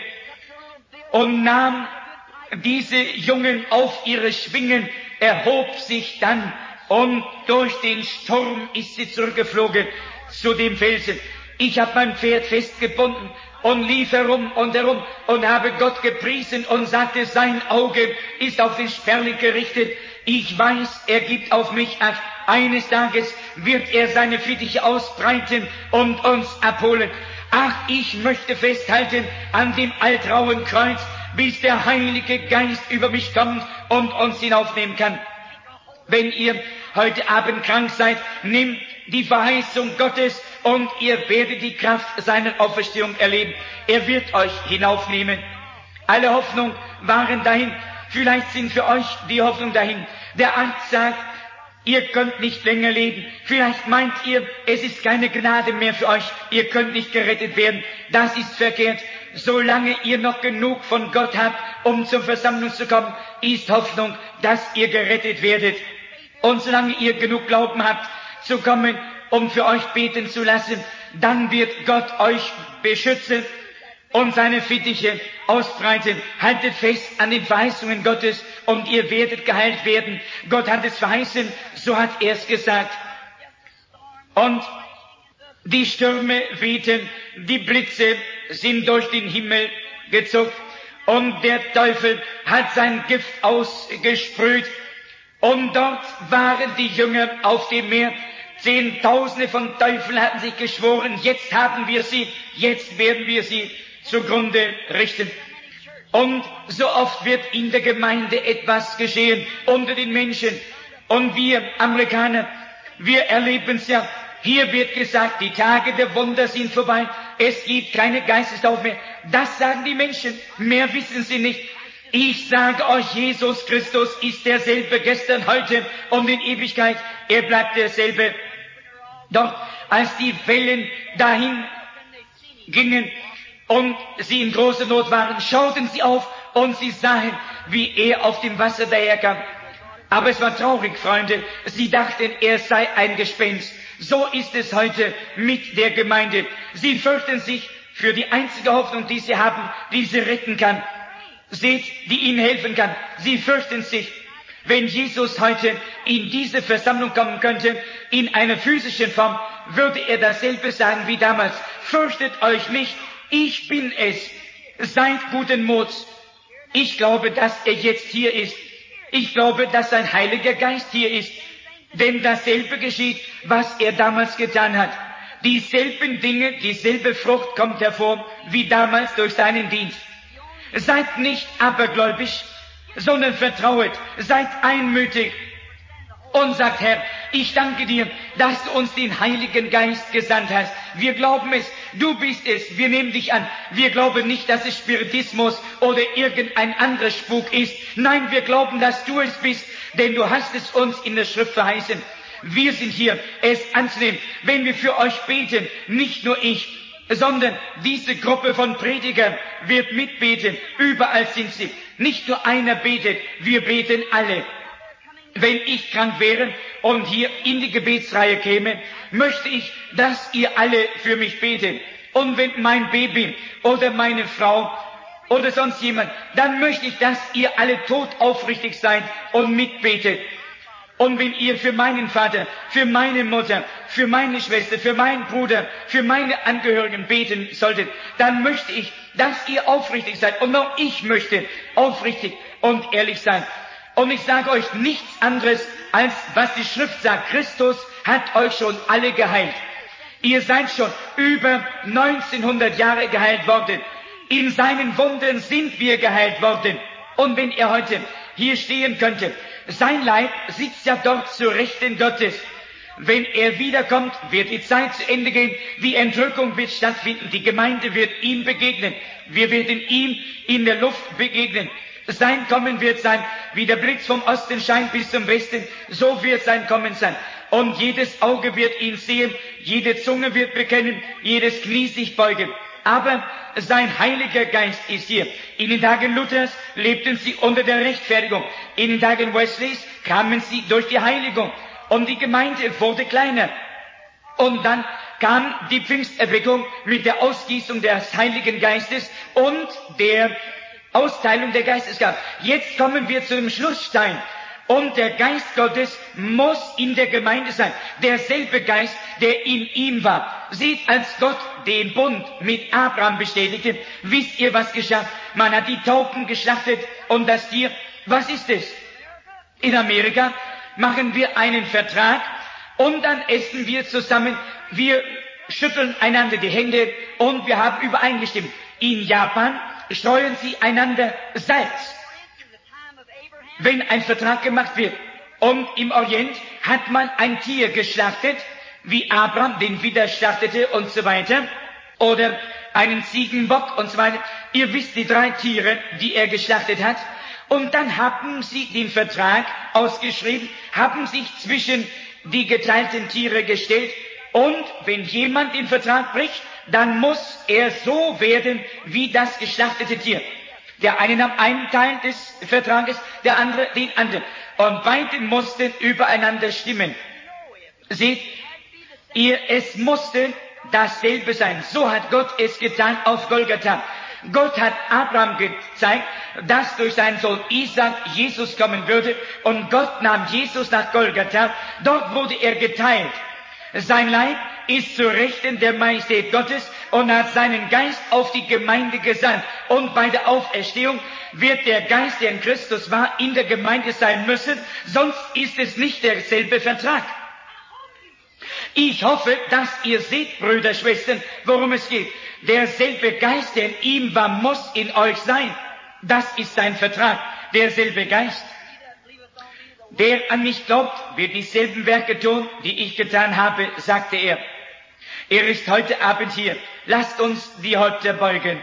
und nahm diese Jungen auf ihre Schwingen, erhob sich dann und durch den Sturm ist sie zurückgeflogen zu dem Felsen. Ich habe mein Pferd festgebunden und lief herum und herum und habe Gott gepriesen und sagte, sein Auge ist auf den Sperling gerichtet. Ich weiß, er gibt auf mich Acht. Eines Tages wird er seine Fittiche ausbreiten und uns abholen. Ach, ich möchte festhalten an dem altrauen Kreuz, bis der Heilige Geist über mich kommt und uns hinaufnehmen kann. Wenn ihr heute Abend krank seid, nehmt die Verheißung Gottes und ihr werdet die Kraft seiner Auferstehung erleben. Er wird euch hinaufnehmen. Alle Hoffnung waren dahin. Vielleicht sind für euch die Hoffnung dahin. Der Arzt sagt, ihr könnt nicht länger leben. Vielleicht meint ihr, es ist keine Gnade mehr für euch. Ihr könnt nicht gerettet werden. Das ist verkehrt. Solange ihr noch genug von Gott habt, um zur Versammlung zu kommen, ist Hoffnung, dass ihr gerettet werdet. Und solange ihr genug Glauben habt, zu kommen, um für euch beten zu lassen, dann wird Gott euch beschützen und seine Fittiche ausbreiten. Haltet fest an den Verheißungen Gottes und ihr werdet geheilt werden. Gott hat es verheißen, so hat er es gesagt. Und die Stürme wehten, die Blitze sind durch den Himmel gezuckt und der Teufel hat sein Gift ausgesprüht. Und dort waren die Jünger auf dem Meer. Zehntausende von Teufeln hatten sich geschworen, jetzt haben wir sie, jetzt werden wir sie zugrunde richten. Und so oft wird in der Gemeinde etwas geschehen unter den Menschen. Und wir Amerikaner, wir erleben es ja. Hier wird gesagt, die Tage der Wunder sind vorbei. Es gibt keine Geistestaufe mehr. Das sagen die Menschen. Mehr wissen sie nicht. Ich sage euch, Jesus Christus ist derselbe gestern, heute und in Ewigkeit. Er bleibt derselbe. Doch als die Wellen dahin gingen und sie in großer Not waren, schauten sie auf und sie sahen, wie er auf dem Wasser daherkam. Aber es war traurig, Freunde. Sie dachten, er sei ein Gespenst. So ist es heute mit der Gemeinde. Sie fürchten sich für die einzige Hoffnung, die sie haben, die sie retten kann. Seht, die ihnen helfen kann. Sie fürchten sich. Wenn Jesus heute in diese Versammlung kommen könnte, in einer physischen Form, würde er dasselbe sagen wie damals. Fürchtet euch nicht, ich bin es. Seid guten Muts. Ich glaube, dass er jetzt hier ist. Ich glaube, dass sein Heiliger Geist hier ist. Denn dasselbe geschieht, was er damals getan hat. Dieselben Dinge, dieselbe Frucht kommt hervor, wie damals durch seinen Dienst. Seid nicht abergläubisch, sondern vertrauet, seid einmütig und sagt, Herr, ich danke dir, dass du uns den Heiligen Geist gesandt hast. Wir glauben es, du bist es, wir nehmen dich an. Wir glauben nicht, dass es Spiritismus oder irgendein anderer Spuk ist. Nein, wir glauben, dass du es bist, denn du hast es uns in der Schrift verheißen. Wir sind hier, es anzunehmen. Wenn wir für euch beten, nicht nur ich, sondern diese Gruppe von Predigern wird mitbeten. Überall sind sie. Nicht nur einer betet, wir beten alle. Wenn ich krank wäre und hier in die Gebetsreihe käme, möchte ich, dass ihr alle für mich betet. Und wenn mein Baby oder meine Frau oder sonst jemand, dann möchte ich, dass ihr alle todaufrichtig seid und mitbetet. Und wenn ihr für meinen Vater, für meine Mutter, für meine Schwester, für meinen Bruder, für meine Angehörigen beten solltet, dann möchte ich, dass ihr aufrichtig seid. Und auch ich möchte aufrichtig und ehrlich sein. Und ich sage euch nichts anderes, als was die Schrift sagt. Christus hat euch schon alle geheilt. Ihr seid schon über neunzehnhundert Jahre geheilt worden. In seinen Wunden sind wir geheilt worden. Und wenn ihr heute hier stehen könnte. Sein Leib sitzt ja dort zur Rechten Gottes. Wenn er wiederkommt, wird die Zeit zu Ende gehen, die Entrückung wird stattfinden, die Gemeinde wird ihm begegnen. Wir werden ihm in der Luft begegnen. Sein Kommen wird sein, wie der Blitz vom Osten scheint bis zum Westen, so wird sein Kommen sein. Und jedes Auge wird ihn sehen, jede Zunge wird bekennen, jedes Knie sich beugen. Aber sein Heiliger Geist ist hier. In den Tagen Luthers lebten sie unter der Rechtfertigung. In den Tagen Wesleys kamen sie durch die Heiligung. Und die Gemeinde wurde kleiner. Und dann kam die Pfingsterweckung mit der Ausgießung des Heiligen Geistes und der Austeilung der Geistesgabe. Jetzt kommen wir zu dem Schlussstein. Und der Geist Gottes muss in der Gemeinde sein. Derselbe Geist, der in ihm war. Seht, als Gott den Bund mit Abraham bestätigte, wisst ihr, was geschah? Man hat die Tauben geschlachtet und das Tier, was ist es? In Amerika machen wir einen Vertrag und dann essen wir zusammen. Wir schütteln einander die Hände und wir haben übereingestimmt. In Japan streuen sie einander Salz, wenn ein Vertrag gemacht wird. Und im Orient hat man ein Tier geschlachtet, wie Abraham den Widder schlachtete und so weiter, oder einen Ziegenbock und so weiter. Ihr wisst die drei Tiere, die er geschlachtet hat. Und dann haben sie den Vertrag ausgeschrieben, haben sich zwischen die geteilten Tiere gestellt. Und wenn jemand den Vertrag bricht, dann muss er so werden wie das geschlachtete Tier. Der eine nahm einen Teil des Vertrages, der andere den anderen. Und beide mussten übereinander stimmen. Seht, ihr, es musste dasselbe sein. So hat Gott es getan auf Golgatha. Gott hat Abraham gezeigt, dass durch seinen Sohn Isaac Jesus kommen würde. Und Gott nahm Jesus nach Golgatha. Dort wurde er geteilt. Sein Leib ist zur Rechten der Majestät Gottes und hat seinen Geist auf die Gemeinde gesandt. Und bei der Auferstehung wird der Geist, der in Christus war, in der Gemeinde sein müssen, sonst ist es nicht derselbe Vertrag. Ich hoffe, dass ihr seht, Brüder, Schwestern, worum es geht. Derselbe Geist, der in ihm war, muss in euch sein. Das ist sein Vertrag, derselbe Geist. Der an mich glaubt, wird dieselben Werke tun, die ich getan habe, sagte er. Er ist heute Abend hier. Lasst uns die Häupter beugen.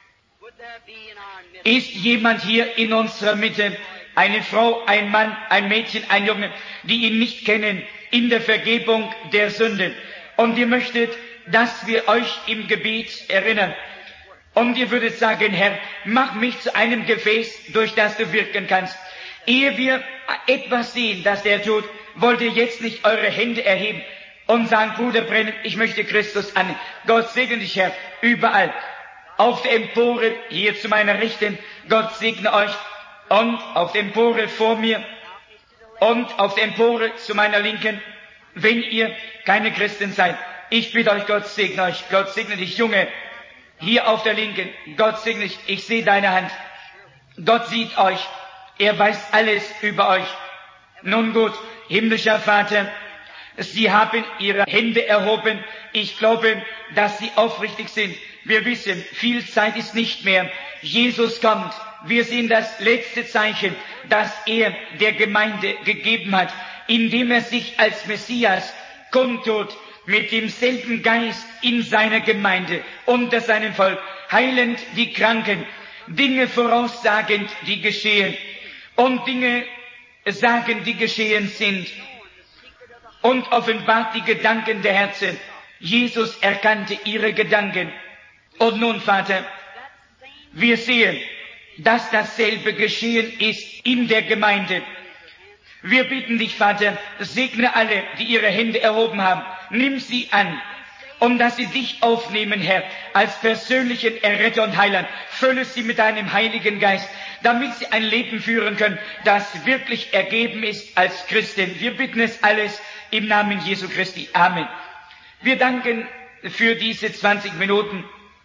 Ist jemand hier in unserer Mitte, eine Frau, ein Mann, ein Mädchen, ein Junge, die ihn nicht kennen, in der Vergebung der Sünden? Und ihr möchtet, dass wir euch im Gebet erinnern. Und ihr würdet sagen, Herr, mach mich zu einem Gefäß, durch das du wirken kannst. Ehe wir etwas sehen, das er tut, wollt ihr jetzt nicht eure Hände erheben und sagen, Bruder Brennan, ich möchte Christus an. Gott segne dich, Herr, überall. Auf der Empore, hier zu meiner Rechten, Gott segne euch. Und auf der Empore vor mir und auf der Empore zu meiner Linken, wenn ihr keine Christen seid. Ich bitte euch, Gott segne euch. Gott segne dich, Junge. Hier auf der Linken, Gott segne dich. Ich sehe deine Hand. Gott sieht euch. Er weiß alles über euch. Nun gut, himmlischer Vater, Sie haben Ihre Hände erhoben. Ich glaube, dass Sie aufrichtig sind. Wir wissen, viel Zeit ist nicht mehr. Jesus kommt. Wir sehen das letzte Zeichen, das er der Gemeinde gegeben hat, indem er sich als Messias kundtut, mit demselben Geist in seiner Gemeinde, unter seinem Volk, heilend die Kranken, Dinge voraussagend, die geschehen, und Dinge sagen, die geschehen sind, und offenbart die Gedanken der Herzen. Jesus erkannte ihre Gedanken. Und nun, Vater, wir sehen, dass dasselbe geschehen ist in der Gemeinde. Wir bitten dich, Vater, segne alle, die ihre Hände erhoben haben. Nimm sie an, um dass sie dich aufnehmen, Herr, als persönlichen Erretter und Heiland. Fülle sie mit deinem Heiligen Geist, damit sie ein Leben führen können, das wirklich ergeben ist als Christen. Wir bitten es alles im Namen Jesu Christi. Amen. Wir danken für diese zwanzig Minuten.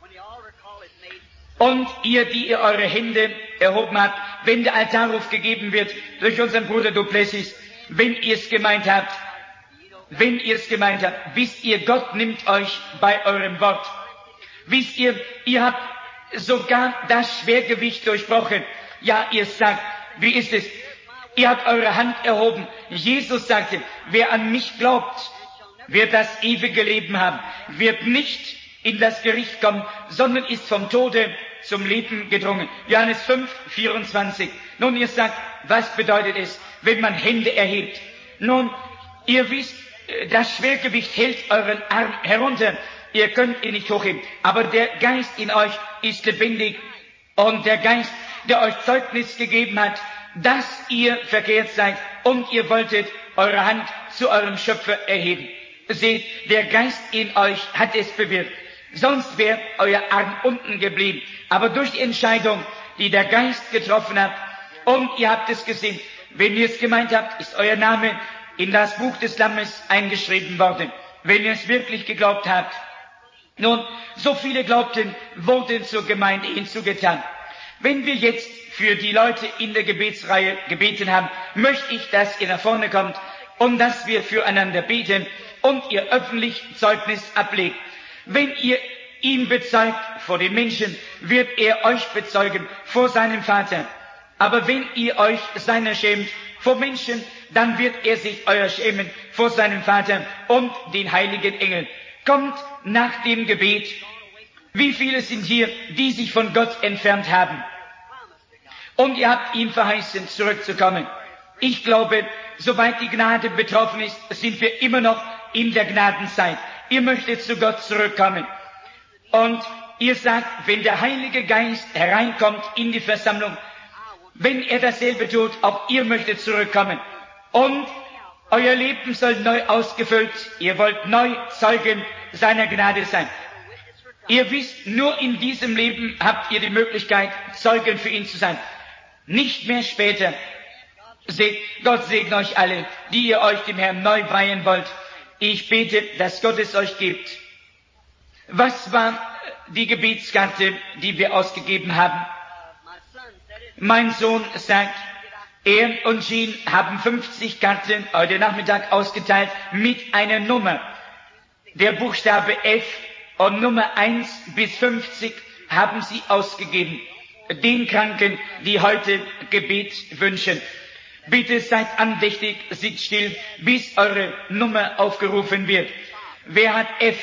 Und ihr, die ihr eure Hände erhoben habt, wenn der Altarruf gegeben wird durch unseren Bruder Duplessis, wenn ihr es gemeint habt, wenn ihr es gemeint habt, wisst ihr, Gott nimmt euch bei eurem Wort. Wisst ihr, ihr habt sogar das Schwergewicht durchbrochen. Ja, ihr sagt, wie ist es? Ihr habt eure Hand erhoben. Jesus sagte, wer an mich glaubt, wird das ewige Leben haben, wird nicht in das Gericht kommen, sondern ist vom Tode zum Leben gedrungen. Johannes fünf, vierundzwanzig. Nun, ihr sagt, was bedeutet es, wenn man Hände erhebt? Nun, ihr wisst, das Schwergewicht hält euren Arm herunter. Ihr könnt ihn nicht hochheben. Aber der Geist in euch ist lebendig. Und der Geist, der euch Zeugnis gegeben hat, dass ihr verkehrt seid und ihr wolltet eure Hand zu eurem Schöpfer erheben. Seht, der Geist in euch hat es bewirkt. Sonst wäre euer Arm unten geblieben. Aber durch die Entscheidung, die der Geist getroffen hat, und ihr habt es gesehen, wenn ihr es gemeint habt, ist euer Name in das Buch des Lammes eingeschrieben worden. Wenn ihr es wirklich geglaubt habt. Nun, so viele glaubten, wurden zur Gemeinde hinzugetan. Wenn wir jetzt für die Leute in der Gebetsreihe gebeten haben, möchte ich, dass ihr nach vorne kommt und dass wir füreinander beten und ihr öffentlich Zeugnis ablegt. Wenn ihr ihn bezeugt vor den Menschen, wird er euch bezeugen vor seinem Vater. Aber wenn ihr euch seiner schämt vor Menschen, dann wird er sich euer schämen vor seinem Vater und den heiligen Engeln. Kommt nach dem Gebet. Wie viele sind hier, die sich von Gott entfernt haben? Und ihr habt ihm verheißen, zurückzukommen. Ich glaube, soweit die Gnade betroffen ist, sind wir immer noch in der Gnadenzeit. Ihr möchtet zu Gott zurückkommen. Und ihr sagt, wenn der Heilige Geist hereinkommt in die Versammlung, wenn er dasselbe tut, auch ihr möchtet zurückkommen. Und euer Leben soll neu ausgefüllt. Ihr wollt neu Zeugen seiner Gnade sein. Ihr wisst, nur in diesem Leben habt ihr die Möglichkeit, Zeugen für ihn zu sein. Nicht mehr später. Seht, Gott segne euch alle, die ihr euch dem Herrn neu weihen wollt. Ich bete, dass Gott es euch gibt. Was war die Gebetskarte, die wir ausgegeben haben? Mein Sohn sagt, er und Jean haben fünfzig Karten heute Nachmittag ausgeteilt mit einer Nummer. Der Buchstabe F und Nummer eins bis fünfzig haben sie ausgegeben. Den Kranken, die heute Gebet wünschen. Bitte seid andächtig, sitzt still, bis eure Nummer aufgerufen wird. Wer hat F?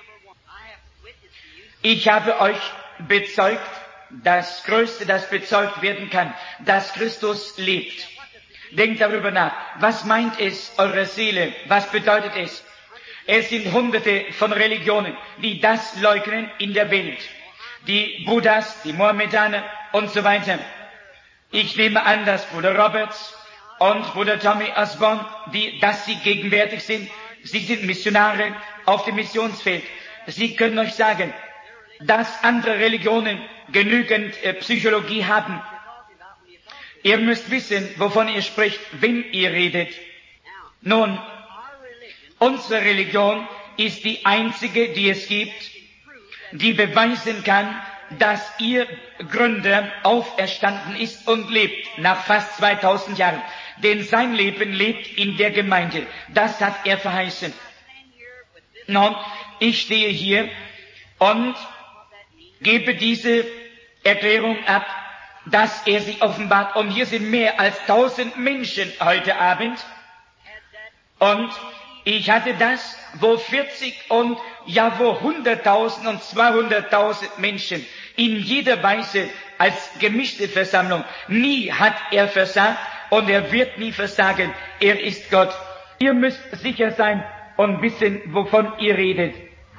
Ich habe euch bezeugt, das Größte, das bezeugt werden kann, dass Christus lebt. Denkt darüber nach. Was meint es, eure Seele? Was bedeutet es? Es sind hunderte von Religionen, die das leugnen in der Welt. Die Buddhas, die Mohammedaner und so weiter. Ich nehme an, dass Bruder Roberts und Bruder Tommy Osborne, die, dass sie gegenwärtig sind. Sie sind Missionare auf dem Missionsfeld. Sie können euch sagen, dass andere Religionen genügend äh, Psychologie haben. Ihr müsst wissen, wovon ihr spricht, wenn ihr redet. Nun, unsere Religion ist die einzige, die es gibt, die beweisen kann, dass ihr Gründer auferstanden ist und lebt nach fast zweitausend Jahren. Denn sein Leben lebt in der Gemeinde. Das hat er verheißen. Nun, ich stehe hier und gebe diese Erklärung ab, dass er sich offenbart. Und hier sind mehr als tausend Menschen heute Abend. Und ich hatte das, wo vierzig und ja wo hunderttausend und zweihunderttausend Menschen in jeder Weise als gemischte Versammlung. Nie hat er versagt und er wird nie versagen. Er ist Gott. Ihr müsst sicher sein und wissen, wovon ihr redet.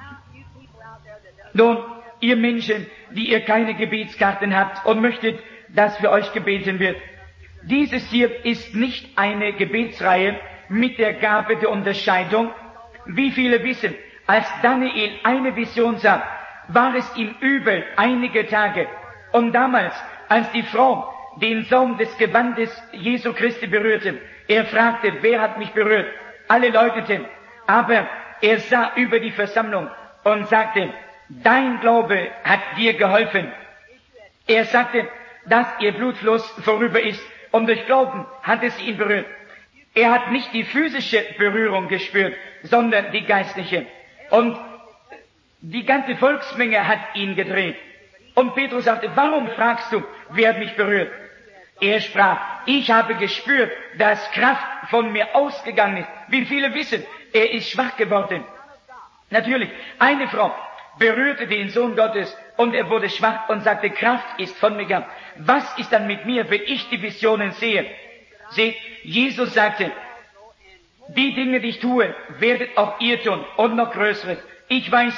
Nun, ihr Menschen, die ihr keine Gebetskarten habt und möchtet, dass für euch gebeten wird. Dieses hier ist nicht eine Gebetsreihe mit der Gabe der Unterscheidung. Wie viele wissen, als Daniel eine Vision sah, war es ihm übel einige Tage. Und damals, als die Frau den Saum des Gewandes Jesu Christi berührte, er fragte, wer hat mich berührt? Alle leugneten, aber er sah über die Versammlung und sagte, dein Glaube hat dir geholfen. Er sagte, dass ihr Blutfluss vorüber ist und durch Glauben hat es ihn berührt. Er hat nicht die physische Berührung gespürt, sondern die geistliche. Und die ganze Volksmenge hat ihn gedreht. Und Petrus sagte, warum fragst du, wer hat mich berührt? Er sprach, ich habe gespürt, dass Kraft von mir ausgegangen ist. Wie viele wissen, er ist schwach geworden. Natürlich, eine Frau berührte den Sohn Gottes und er wurde schwach und sagte, Kraft ist von mir gegangen. Was ist dann mit mir, wenn ich die Visionen sehe? Seht, Jesus sagte, die Dinge, die ich tue, werdet auch ihr tun und noch größeres. Ich weiß,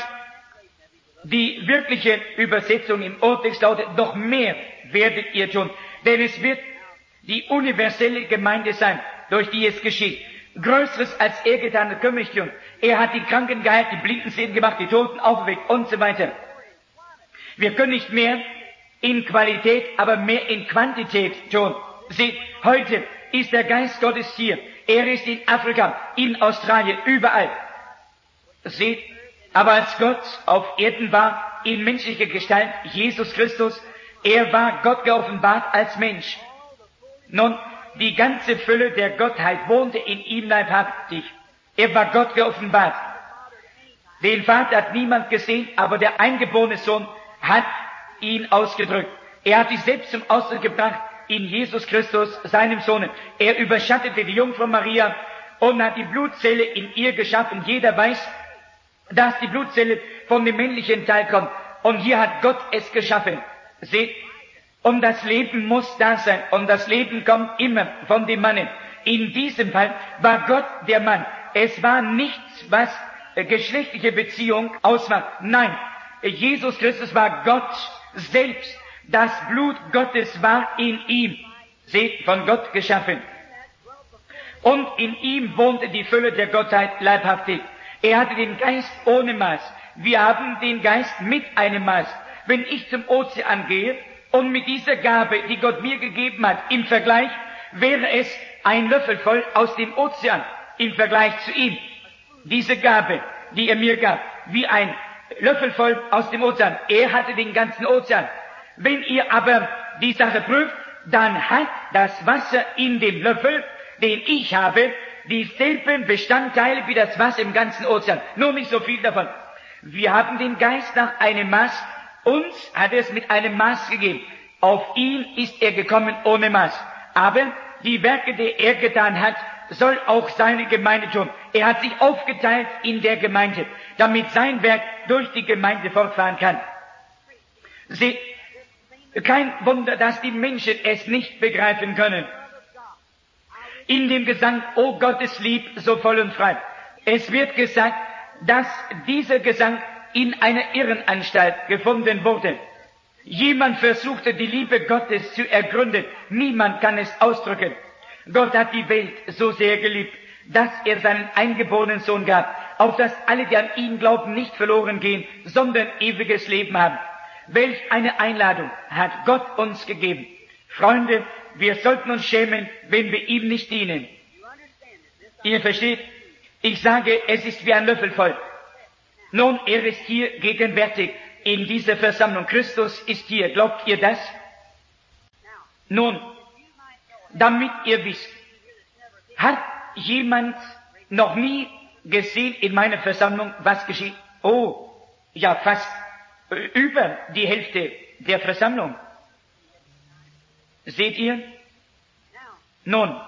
die wirkliche Übersetzung im Urtext lautet, noch mehr werdet ihr tun. Denn es wird die universelle Gemeinde sein, durch die es geschieht. Größeres als er getan hat, kümmere ich dich um. Er hat die Kranken geheilt, die Blinden sehen gemacht, die Toten aufgeweckt und so weiter. Wir können nicht mehr in Qualität, aber mehr in Quantität tun. Seht, heute ist der Geist Gottes hier. Er ist in Afrika, in Australien, überall. Seht, aber als Gott auf Erden war, in menschlicher Gestalt, Jesus Christus, er war Gott geoffenbart als Mensch. Nun, die ganze Fülle der Gottheit wohnte in ihm leibhaftig. Er war Gott geoffenbart. Den Vater hat niemand gesehen, aber der eingeborene Sohn hat ihn ausgedrückt. Er hat sich selbst zum Ausdruck gebracht in Jesus Christus, seinem Sohn. Er überschattete die Jungfrau Maria und hat die Blutzelle in ihr geschaffen. Jeder weiß, dass die Blutzelle von dem männlichen Teil kommt. Und hier hat Gott es geschaffen. Seht, und das Leben muss da sein. Und das Leben kommt immer von dem Manne. In diesem Fall war Gott der Mann. Es war nichts, was geschlechtliche Beziehung ausmacht. Nein, Jesus Christus war Gott selbst. Das Blut Gottes war in ihm. Seht, von Gott geschaffen. Und in ihm wohnte die Fülle der Gottheit leibhaftig. Er hatte den Geist ohne Maß. Wir haben den Geist mit einem Maß. Wenn ich zum Ozean gehe und mit dieser Gabe, die Gott mir gegeben hat, im Vergleich, wäre es ein Löffel voll aus dem Ozean im Vergleich zu ihm. Diese Gabe, die er mir gab, wie ein Löffel voll aus dem Ozean. Er hatte den ganzen Ozean. Wenn ihr aber die Sache prüft, dann hat das Wasser in dem Löffel, den ich habe, dieselben Bestandteile wie das Wasser im ganzen Ozean. Nur nicht so viel davon. Wir haben den Geist nach einem Maß. Uns hat er es mit einem Maß gegeben. Auf ihn ist er gekommen ohne Maß. Aber die Werke, die er getan hat, soll auch seine Gemeinde tun. Er hat sich aufgeteilt in der Gemeinde, damit sein Werk durch die Gemeinde fortfahren kann. Seht, kein Wunder, dass die Menschen es nicht begreifen können. In dem Gesang, O Gott ist lieb, so voll und frei. Es wird gesagt, dass dieser Gesang in einer Irrenanstalt gefunden wurde. Jemand versuchte, die Liebe Gottes zu ergründen. Niemand kann es ausdrücken. Gott hat die Welt so sehr geliebt, dass er seinen eingeborenen Sohn gab, auf dass alle, die an ihn glauben, nicht verloren gehen, sondern ewiges Leben haben. Welch eine Einladung hat Gott uns gegeben. Freunde, wir sollten uns schämen, wenn wir ihm nicht dienen. Ihr versteht? Ich sage, es ist wie ein Löffel voll. Nun, er ist hier gegenwärtig in dieser Versammlung. Christus ist hier. Glaubt ihr das? Nun, damit ihr wisst, hat jemand noch nie gesehen in meiner Versammlung, was geschieht? Oh, ja, fast über die Hälfte der Versammlung. Seht ihr? Nun,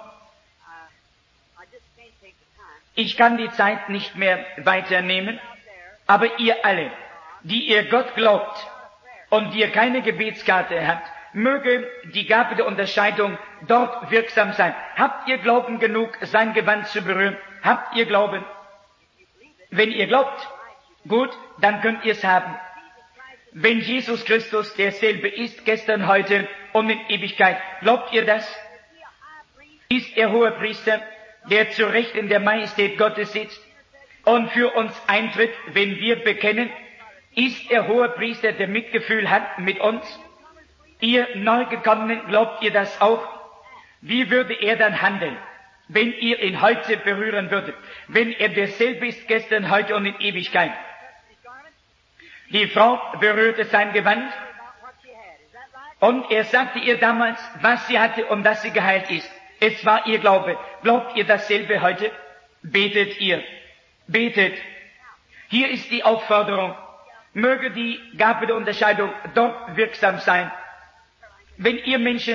ich kann die Zeit nicht mehr weiternehmen, aber ihr alle, die ihr Gott glaubt und die ihr keine Gebetskarte habt, möge die Gabe der Unterscheidung dort wirksam sein. Habt ihr Glauben genug, sein Gewand zu berühren? Habt ihr Glauben? Wenn ihr glaubt, gut, dann könnt ihr es haben. Wenn Jesus Christus derselbe ist, gestern, heute und in Ewigkeit, glaubt ihr das? Ist er Hohepriester, der zu Recht in der Majestät Gottes sitzt und für uns eintritt, wenn wir bekennen? Ist er Hohepriester, der Mitgefühl hat mit uns? Ihr Neugekommenen, glaubt ihr das auch? Wie würde er dann handeln, wenn ihr ihn heute berühren würdet? Wenn er derselbe ist, gestern, heute und in Ewigkeit. Die Frau berührte sein Gewand und er sagte ihr damals, was sie hatte und dass sie geheilt ist. Es war ihr Glaube. Glaubt ihr dasselbe heute? Betet ihr. Betet. Hier ist die Aufforderung. Möge die Gabe der Unterscheidung dort wirksam sein. Wenn ihr Menschen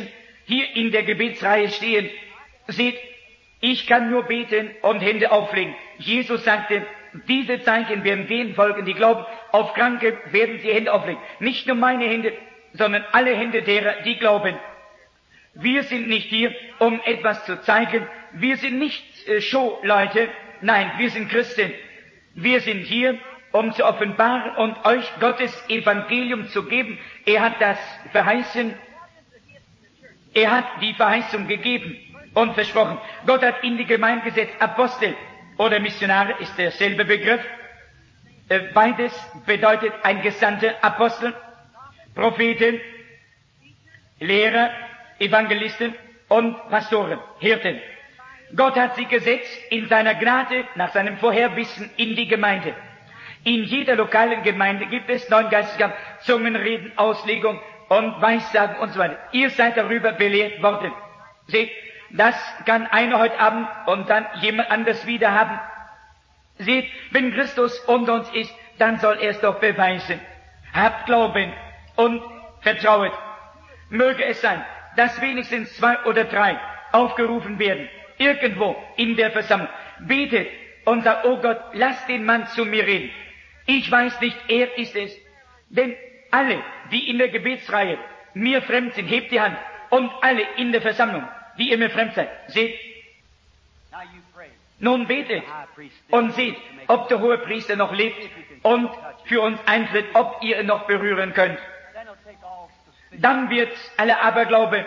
hier in der Gebetsreihe stehen. Seht, ich kann nur beten und Hände auflegen. Jesus sagte, diese Zeichen werden denen folgen, die glauben, auf Kranke werden sie Hände auflegen. Nicht nur meine Hände, sondern alle Hände derer, die glauben. Wir sind nicht hier, um etwas zu zeigen. Wir sind nicht äh, Showleute. Nein, wir sind Christen. Wir sind hier, um zu offenbaren und euch Gottes Evangelium zu geben. Er hat das verheißen. Er hat die Verheißung gegeben und versprochen. Gott hat in die Gemeinde gesetzt. Apostel oder Missionare ist derselbe Begriff. Äh, beides bedeutet ein Gesandter, Apostel, Propheten, Lehrer, Evangelisten und Pastoren, Hirten. Gott hat sie gesetzt in seiner Gnade, nach seinem Vorherwissen in die Gemeinde. In jeder lokalen Gemeinde gibt es neun Geistesgaben, Zungenreden, Auslegung und Weissagen und so weiter. Ihr seid darüber belehrt worden. Seht, das kann einer heute Abend und dann jemand anders wieder haben. Seht, wenn Christus unter uns ist, dann soll er es doch beweisen. Habt Glauben und vertrauet. Möge es sein, dass wenigstens zwei oder drei aufgerufen werden, irgendwo in der Versammlung. Betet und sagt, oh Gott, lass den Mann zu mir reden. Ich weiß nicht, er ist es. Denn alle, die in der Gebetsreihe mir fremd sind, hebt die Hand. Und alle in der Versammlung, die ihr mir fremd seid, seht. Nun betet und seht, ob der Hohepriester noch lebt und für uns eintritt, ob ihr ihn noch berühren könnt. Dann wird aller Aberglaube,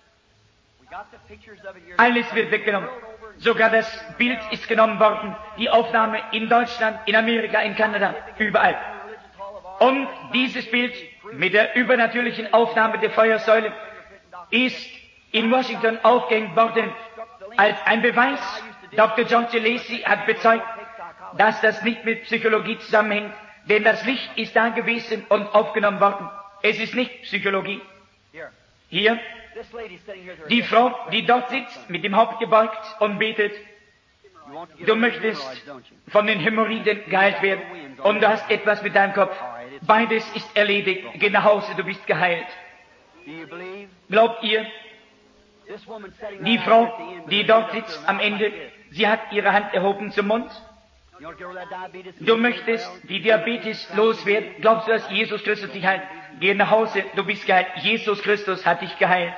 alles wird weggenommen. Sogar das Bild ist genommen worden, die Aufnahme in Deutschland, in Amerika, in Kanada, überall. Und dieses Bild mit der übernatürlichen Aufnahme der Feuersäule ist in Washington aufgehängt worden als ein Beweis. Doktor John G. Lacey hat bezeugt, dass das nicht mit Psychologie zusammenhängt, denn das Licht ist da gewesen und aufgenommen worden. Es ist nicht Psychologie. Hier, die Frau, die dort sitzt, mit dem Haupt gebeugt und betet, du möchtest von den Hämorrhoiden geheilt werden und du hast etwas mit deinem Kopf. Beides ist erledigt. Geh nach Hause, du bist geheilt. Glaubt ihr? Die Frau, die dort sitzt am Ende, sie hat ihre Hand erhoben zum Mund. Du möchtest die Diabetes loswerden. Glaubst du, dass Jesus Christus dich heilt? Geh nach Hause, du bist geheilt. Jesus Christus hat dich geheilt.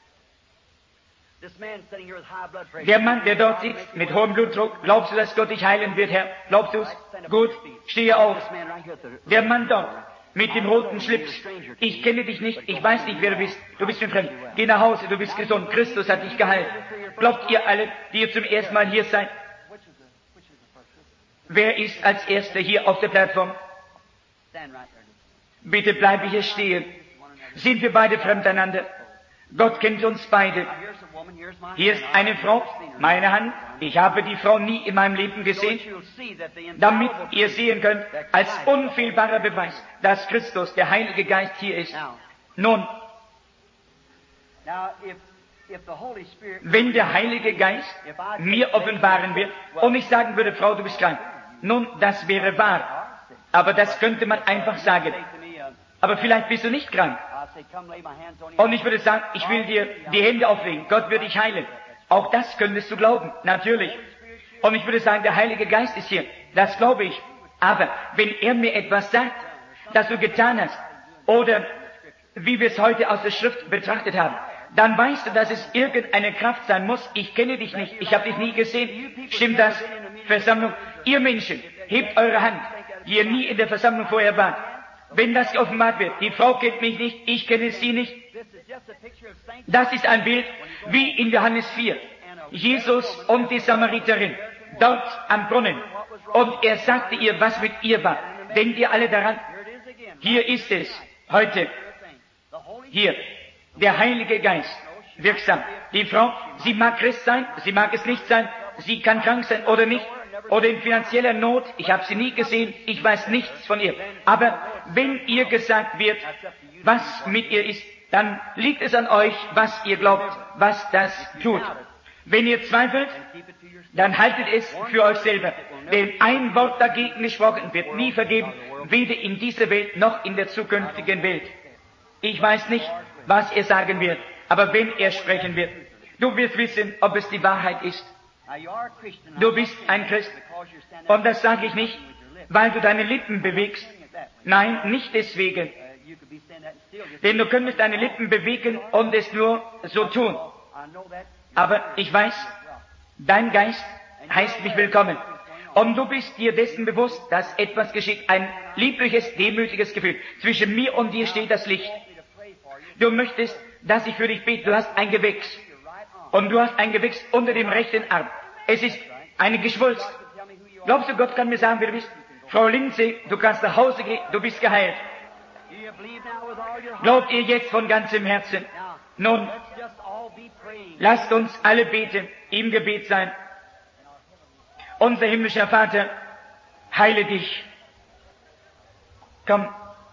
Der Mann, der dort sitzt, mit hohem Blutdruck, glaubst du, dass Gott dich heilen wird, Herr? Glaubst du es? Gut, stehe auf. Der Mann dort, mit dem roten Schlips, ich kenne dich nicht, ich weiß nicht, wer du bist, du bist mir fremd. Geh nach Hause, du bist gesund, Christus hat dich geheilt. Glaubt ihr alle, die ihr zum ersten Mal hier seid? Wer ist als Erster hier auf der Plattform? Bitte bleibe hier stehen. Sind wir beide fremd einander? Gott kennt uns beide. Hier ist eine Frau, meine Hand. Ich habe die Frau nie in meinem Leben gesehen, damit ihr sehen könnt, als unfehlbarer Beweis, dass Christus, der Heilige Geist, hier ist. Nun, wenn der Heilige Geist mir offenbaren wird und ich sagen würde, Frau, du bist krank, nun, das wäre wahr. Aber das könnte man einfach sagen. Aber vielleicht bist du nicht krank. Und ich würde sagen, ich will dir die Hände auflegen. Gott wird dich heilen. Auch das könntest du glauben. Natürlich. Und ich würde sagen, der Heilige Geist ist hier. Das glaube ich. Aber wenn er mir etwas sagt, das du getan hast, oder wie wir es heute aus der Schrift betrachtet haben, dann weißt du, dass es irgendeine Kraft sein muss. Ich kenne dich nicht. Ich habe dich nie gesehen. Stimmt das? Versammlung. Ihr Menschen, hebt eure Hand, die ihr nie in der Versammlung vorher wart. Wenn das offenbart wird, die Frau kennt mich nicht, ich kenne sie nicht. Das ist ein Bild wie in Johannes vier. Jesus und die Samariterin, dort am Brunnen. Und er sagte ihr, was mit ihr war. Denkt ihr alle daran? Hier ist es, heute. Hier, der Heilige Geist, wirksam. Die Frau, sie mag Christ sein, sie mag es nicht sein, sie kann krank sein oder nicht. Oder in finanzieller Not, ich habe sie nie gesehen, ich weiß nichts von ihr. Aber wenn ihr gesagt wird, was mit ihr ist, dann liegt es an euch, was ihr glaubt, was das tut. Wenn ihr zweifelt, dann haltet es für euch selber. Denn ein Wort dagegen gesprochen wird nie vergeben, weder in dieser Welt noch in der zukünftigen Welt. Ich weiß nicht, was er sagen wird, Aber wenn er sprechen wird, du wirst wissen, ob es die Wahrheit ist. Du bist ein Christ. Und das sage ich nicht, weil du deine Lippen bewegst. Nein, nicht deswegen. Denn du könntest deine Lippen bewegen und es nur so tun. Aber ich weiß, dein Geist heißt mich willkommen. Und du bist dir dessen bewusst, dass etwas geschieht. Ein liebliches, demütiges Gefühl. Zwischen mir und dir steht das Licht. Du möchtest, dass ich für dich bete. Du hast ein Gewächs. Und du hast ein Gewächs unter dem rechten Arm. Es ist eine Geschwulst. Glaubst du, Gott kann mir sagen, wer du bist? Frau Lindsay, du kannst nach Hause gehen, du bist geheilt. Glaubt ihr jetzt von ganzem Herzen? Nun, lasst uns alle beten, im Gebet sein. Unser himmlischer Vater, heile dich. Komm.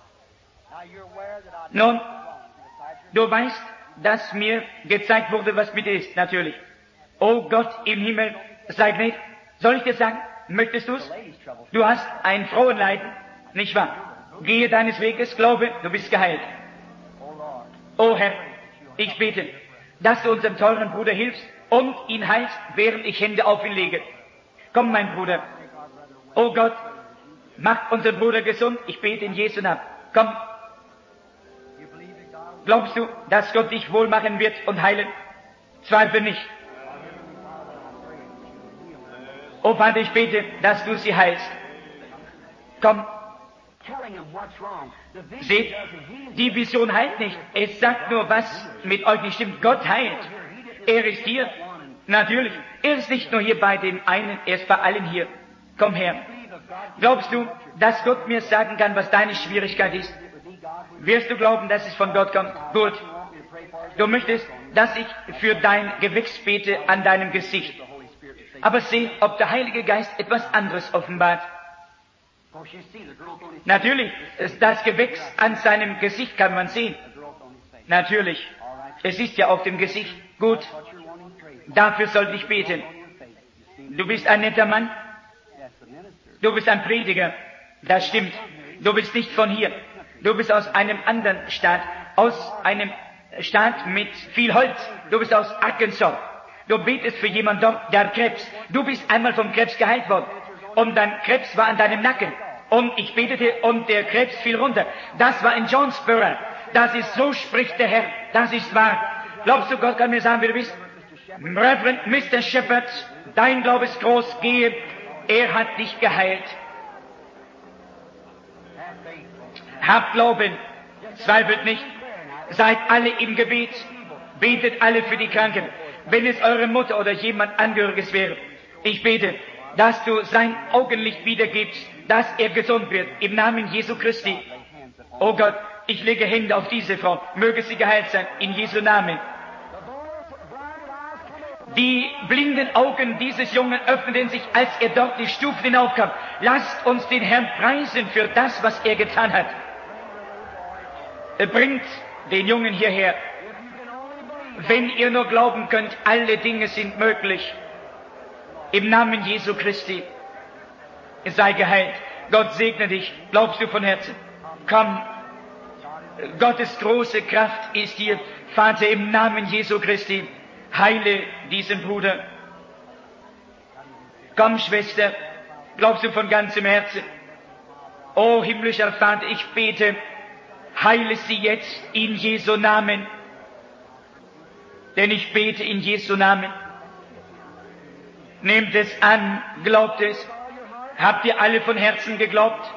Nun, du weißt, dass mir gezeigt wurde, was mit dir ist, natürlich. Oh Gott im Himmel, sei gnädig. Soll ich dir sagen, möchtest du's? Du hast ein Frauenleiden, nicht wahr? Gehe deines Weges, glaube, du bist geheilt. Oh Herr, ich bete, dass du unserem teuren Bruder hilfst und ihn heilst, während ich Hände auf ihn lege. Komm, mein Bruder. Oh Gott, mach unseren Bruder gesund. Ich bete in Jesu Namen. Komm. Glaubst du, dass Gott dich wohl machen wird und heilen? Zweifel nicht. Oh Vater, ich bete, dass du sie heilst. Komm. Seht, die Vision heilt nicht. Es sagt nur, was mit euch nicht stimmt. Gott heilt. Er ist hier. Natürlich. Er ist nicht nur hier bei dem einen, er ist bei allen hier. Komm her. Glaubst du, dass Gott mir sagen kann, was deine Schwierigkeit ist? Wirst du glauben, dass es von Gott kommt? Gut. Du möchtest, dass ich für dein Gewächs bete an deinem Gesicht. Aber seh, ob der Heilige Geist etwas anderes offenbart. Natürlich, das Gewächs an seinem Gesicht kann man sehen. Natürlich. Es ist ja auf dem Gesicht. Gut. Dafür sollte ich beten. Du bist ein netter Mann. Du bist ein Prediger. Das stimmt. Du bist nicht von hier. Du bist aus einem anderen Staat. Aus einem Staat mit viel Holz. Du bist aus Arkansas. Du betest für jemanden dort, der hat Krebs. Du bist einmal vom Krebs geheilt worden. Und dein Krebs war an deinem Nacken. Und ich betete und der Krebs fiel runter. Das war in Jonesboro. Das ist, so spricht der Herr. Das ist wahr. Glaubst du, Gott kann mir sagen, wer du bist? Reverend Mister Shepherd, dein Glaube ist groß, gehe. Er hat dich geheilt. Habt Glauben. Zweifelt nicht. Seid alle im Gebet. Betet alle für die Kranken. Wenn es eure Mutter oder jemand Angehöriges wäre. Ich bete, dass du sein Augenlicht wiedergibst, dass er gesund wird, im Namen Jesu Christi. Oh Gott, ich lege Hände auf diese Frau, möge sie geheilt sein, in Jesu Namen. Die blinden Augen dieses Jungen öffneten sich, als er dort die Stufen hinaufkam. Lasst uns den Herrn preisen für das, was er getan hat. Er bringt den Jungen hierher. Wenn ihr nur glauben könnt, alle Dinge sind möglich. Im Namen Jesu Christi. Sei geheilt. Gott segne dich. Glaubst du von Herzen? Komm. Gottes große Kraft ist hier. Vater, im Namen Jesu Christi, heile diesen Bruder. Komm, Schwester. Glaubst du von ganzem Herzen? O himmlischer Vater, ich bete, heile sie jetzt in Jesu Namen. Denn ich bete in Jesu Namen. Nehmt es an, glaubt es. Habt ihr alle von Herzen geglaubt?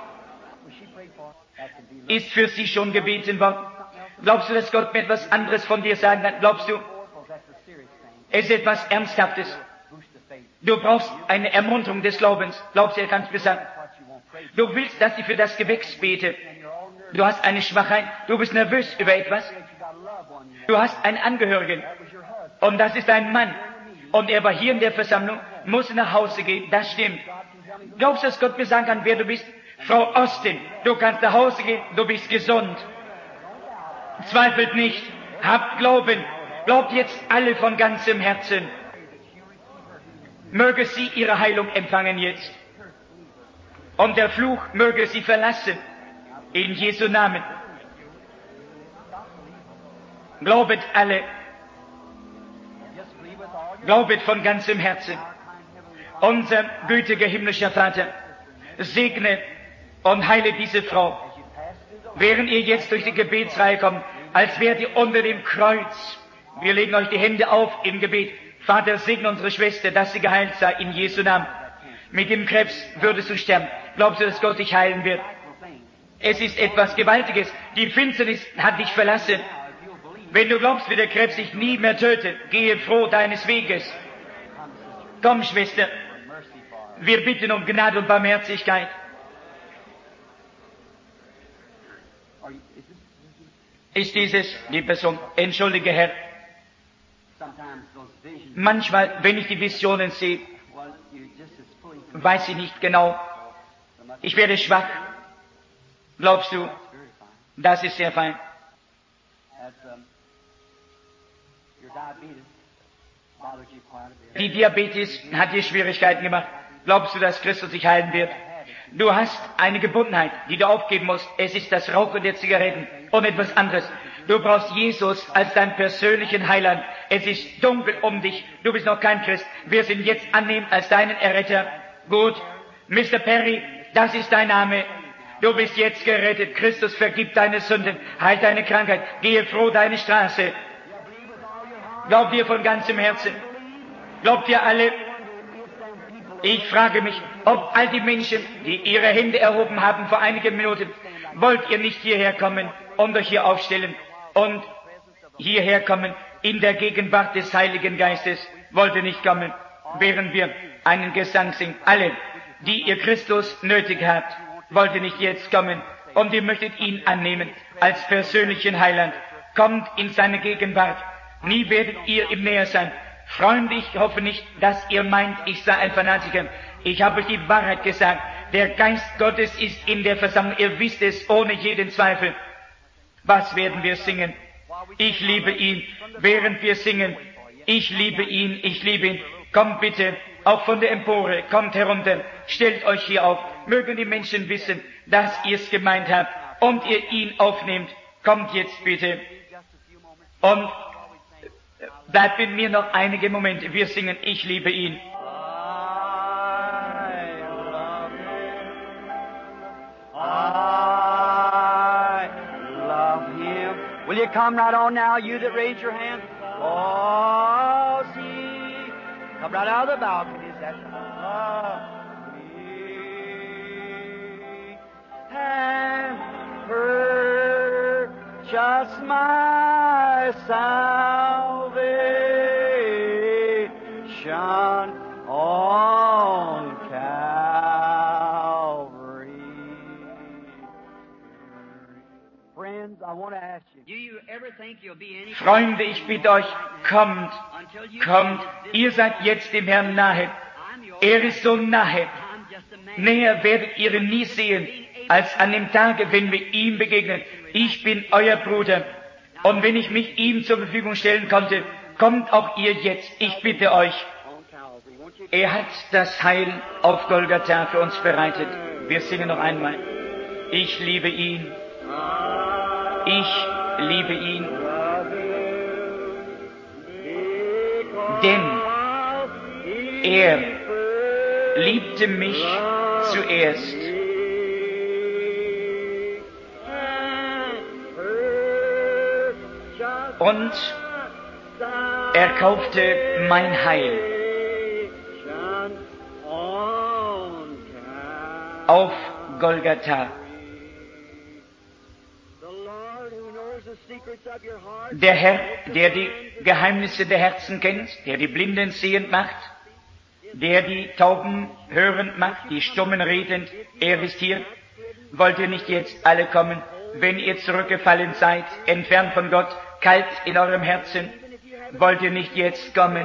Ist für sie schon gebeten worden? Glaubst du, dass Gott mir etwas anderes von dir sagen kann? Glaubst du? Es ist etwas Ernsthaftes. Du brauchst eine Ermunterung des Glaubens. Glaubst du, er kann es mir sagen? Du willst, dass ich für das Gewächs bete. Du hast eine Schwachheit. Du bist nervös über etwas. Du hast einen Angehörigen. Und das ist ein Mann. Und er war hier in der Versammlung, musste nach Hause gehen. Das stimmt. Glaubst du, dass Gott mir sagen kann, wer du bist? Frau Austin, du kannst nach Hause gehen, du bist gesund. Zweifelt nicht. Habt Glauben. Glaubt jetzt alle von ganzem Herzen. Möge sie ihre Heilung empfangen jetzt. Und der Fluch möge sie verlassen. In Jesu Namen. Glaubet alle. Glaubet von ganzem Herzen. Unser gütiger himmlischer Vater, segne und heile diese Frau. Während ihr jetzt durch die Gebetsreihe kommt, als wärt ihr unter dem Kreuz. Wir legen euch die Hände auf im Gebet. Vater, segne unsere Schwester, dass sie geheilt sei in Jesu Namen. Mit dem Krebs würdest du sterben. Glaubst du, dass Gott dich heilen wird? Es ist etwas Gewaltiges. Die Finsternis hat dich verlassen. Wenn du glaubst, wird der Krebs dich nie mehr töten, gehe froh deines Weges. Komm, Schwester. Wir bitten um Gnade und Barmherzigkeit. Ist dieses die Person? Entschuldige, Herr. Manchmal, wenn ich die Visionen sehe, weiß ich nicht genau. Ich werde schwach. Glaubst du? Das ist sehr fein. Die Diabetes hat dir Schwierigkeiten gemacht. Glaubst du, dass Christus dich heilen wird? Du hast eine Gebundenheit, die du aufgeben musst. Es ist das Rauchen der Zigaretten und etwas anderes. Du brauchst Jesus als deinen persönlichen Heiland. Es ist dunkel um dich. Du bist noch kein Christ. Wir sind jetzt annehmen als deinen Erretter. Gut. Mister Perry, das ist dein Name. Du bist jetzt gerettet. Christus vergibt deine Sünden, heilt deine Krankheit. Gehe froh deine Straße. Glaubt ihr von ganzem Herzen? Glaubt ihr alle? Ich frage mich, ob all die Menschen, die ihre Hände erhoben haben vor einigen Minuten, wollt ihr nicht hierher kommen und euch hier aufstellen und hierher kommen in der Gegenwart des Heiligen Geistes? Wollt ihr nicht kommen, während wir einen Gesang singen? Alle, die ihr Christus nötig habt, wollt ihr nicht jetzt kommen und ihr möchtet ihn annehmen als persönlichen Heiland? Kommt in seine Gegenwart. Nie werdet ihr ihm näher sein. Freunde, ich hoffe nicht, dass ihr meint, ich sei ein Fanatiker. Ich habe euch die Wahrheit gesagt. Der Geist Gottes ist in der Versammlung. Ihr wisst es ohne jeden Zweifel. Was werden wir singen? Ich liebe ihn. Während wir singen, ich liebe ihn, ich liebe ihn. Kommt bitte, auch von der Empore, kommt herunter, stellt euch hier auf. Mögen die Menschen wissen, dass ihr es gemeint habt und ihr ihn aufnehmt. Kommt jetzt bitte. Und bleibt mit mir noch einige Momente. Wir singen, ich liebe ihn.
I love him. Will you come right on now, you that raise your hand? Oh, see, come right out of the balconies. That's love me and purchase my salvation on Calvary. Friends, I want to ask you, do you ever think you'll be any
Freunde, ich bitte euch, kommt, kommt, ihr seid jetzt dem Herrn nahe. Er ist so nahe. Näher werdet ihr ihn nie sehen, als an dem Tage, wenn wir ihm begegnen. Ich bin euer Bruder. Und wenn ich mich ihm zur Verfügung stellen konnte, kommt auch ihr jetzt. Ich bitte euch. Er hat das Heil auf Golgatha für uns bereitet. Wir singen noch einmal. Ich liebe ihn. Ich liebe ihn. Denn er liebte mich zuerst. Und er kaufte mein Heil auf Golgatha. Der Herr, der die Geheimnisse der Herzen kennt, der die Blinden sehend macht, der die Tauben hörend macht, die Stummen redend, er ist hier. Wollt ihr nicht jetzt alle kommen, wenn ihr zurückgefallen seid, entfernt von Gott, kalt in eurem Herzen? Wollt ihr nicht jetzt kommen?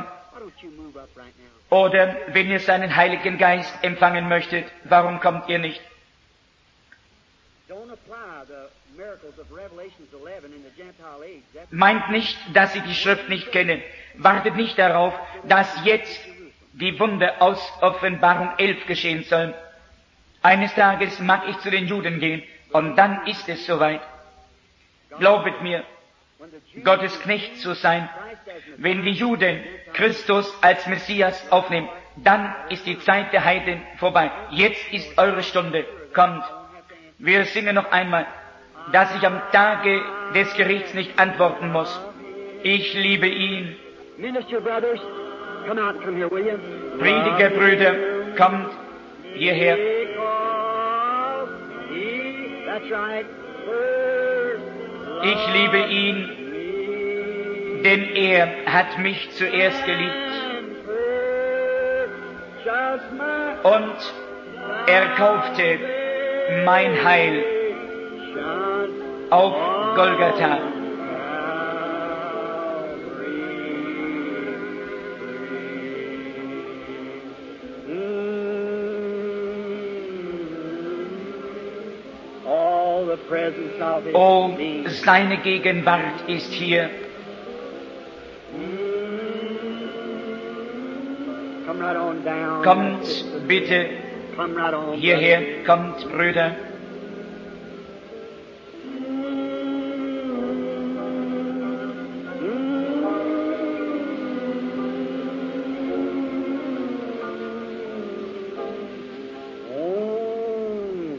Oder wenn ihr seinen Heiligen Geist empfangen möchtet, warum kommt ihr nicht? Meint nicht, dass sie die Schrift nicht kennen. Wartet nicht darauf, dass jetzt die Wunder aus Offenbarung elf geschehen sollen. Eines Tages mag ich zu den Juden gehen und dann ist es soweit. Glaubet mir, Gottes Knecht zu sein. Wenn die Juden Christus als Messias aufnehmen, dann ist die Zeit der Heiden vorbei. Jetzt ist eure Stunde. Kommt. Wir singen noch einmal, dass ich am Tage des Gerichts nicht antworten muss. Ich liebe ihn.
Minister brothers, come out, come here, will you?
Predigerbrüder, kommt hierher.
Because he, that's right, first
Ich liebe ihn,
loved
denn er hat mich zuerst geliebt
and purchased my
und erkaufte mein Heil
salvation
auf Golgatha.
All the presence of His
Oh,
being.
seine Gegenwart ist hier.
Come right on down.
Kommt bitte
Come right on.
hierher, kommt Brüder.
Oh,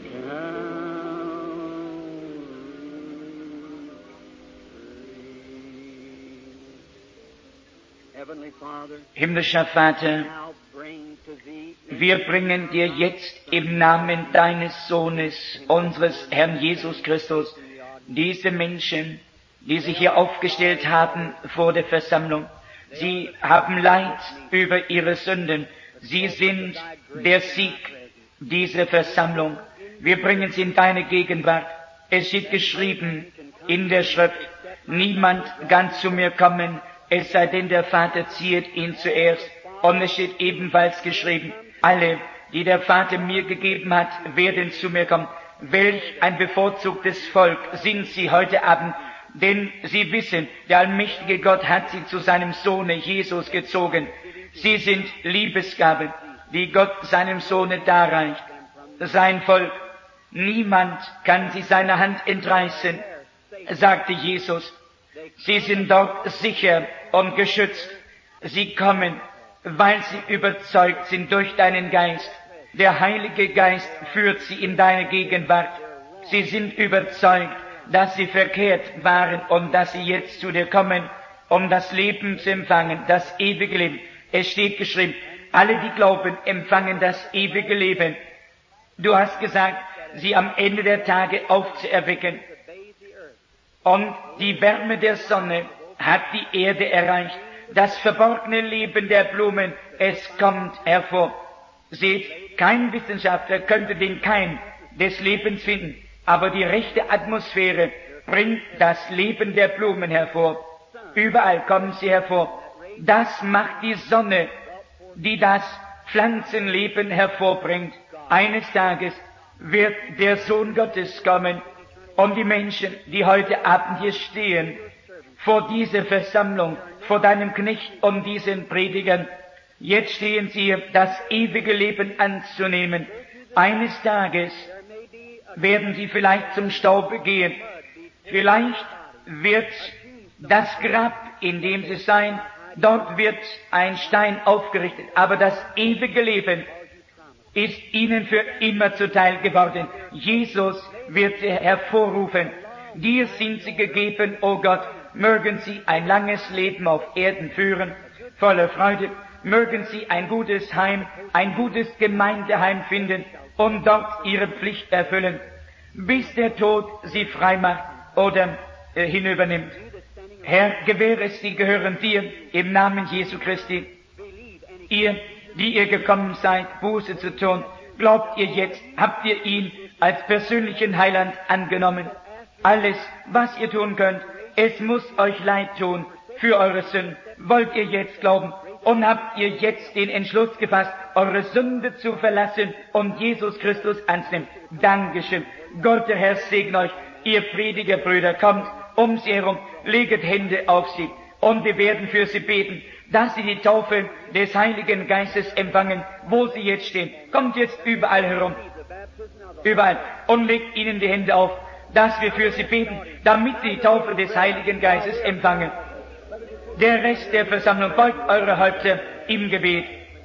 Heavenly Father,
Himmlischer Vater,
now bring to Thee
wir bringen dir jetzt im Namen deines Sohnes, unseres Herrn Jesus Christus, diese Menschen, die sich hier aufgestellt haben vor der Versammlung. Sie haben Leid über ihre Sünden. Sie sind der Sieg dieser Versammlung. Wir bringen sie in deine Gegenwart. Es steht geschrieben in der Schrift, niemand kann zu mir kommen, es sei denn der Vater ziehet ihn zuerst. Und es steht ebenfalls geschrieben, alle, die der Vater mir gegeben hat, werden zu mir kommen. Welch ein bevorzugtes Volk sind sie heute Abend, denn sie wissen, der allmächtige Gott hat sie zu seinem Sohne Jesus gezogen. Sie sind Liebesgaben, die Gott seinem Sohne darreicht. Sein Volk, niemand kann sie seiner Hand entreißen, sagte Jesus. Sie sind dort sicher und geschützt. Sie kommen, weil sie überzeugt sind durch deinen Geist. Der Heilige Geist führt sie in deine Gegenwart. Sie sind überzeugt, dass sie verkehrt waren und dass sie jetzt zu dir kommen, um das Leben zu empfangen, das ewige Leben. Es steht geschrieben, alle, die glauben, empfangen das ewige Leben. Du hast gesagt, sie am Ende der Tage aufzuerwecken. Und die Wärme der Sonne hat die Erde erreicht. Das verborgene Leben der Blumen, es kommt hervor. Seht, kein Wissenschaftler könnte den Keim des Lebens finden, aber die rechte Atmosphäre bringt das Leben der Blumen hervor. Überall kommen sie hervor. Das macht die Sonne, die das Pflanzenleben hervorbringt. Eines Tages wird der Sohn Gottes kommen und die Menschen, die heute Abend hier stehen, vor dieser Versammlung, vor deinem Knecht und diesen Predigern, jetzt stehen sie, das ewige Leben anzunehmen. Eines Tages werden sie vielleicht zum Staube gehen. Vielleicht wird das Grab, in dem sie sein, dort wird ein Stein aufgerichtet. Aber das ewige Leben ist ihnen für immer zuteil geworden. Jesus wird sie hervorrufen. Dir sind sie gegeben, o oh Gott. Mögen sie ein langes Leben auf Erden führen, voller Freude. Mögen sie ein gutes Heim, ein gutes Gemeindeheim finden und dort ihre Pflicht erfüllen, bis der Tod sie frei macht oder äh, hinübernimmt. Herr, gewähre es, sie gehören dir im Namen Jesu Christi. Ihr, die ihr gekommen seid, Buße zu tun, glaubt ihr jetzt, habt ihr ihn als persönlichen Heiland angenommen. Alles, was ihr tun könnt, es muss euch leid tun für eure Sünden. Wollt ihr jetzt glauben und habt ihr jetzt den Entschluss gefasst, eure Sünde zu verlassen und Jesus Christus anzunehmen? Dankeschön. Gott, der Herr, segne euch. Ihr Predigerbrüder, kommt um sie herum, leget Hände auf sie und wir werden für sie beten, dass sie die Taufe des Heiligen Geistes empfangen, wo sie jetzt stehen. Kommt jetzt überall herum, überall, und legt ihnen die Hände auf. dass wir für sie beten, damit sie die Taufe des Heiligen Geistes empfangen. Der Rest der Versammlung beugt eure Häupter im Gebet.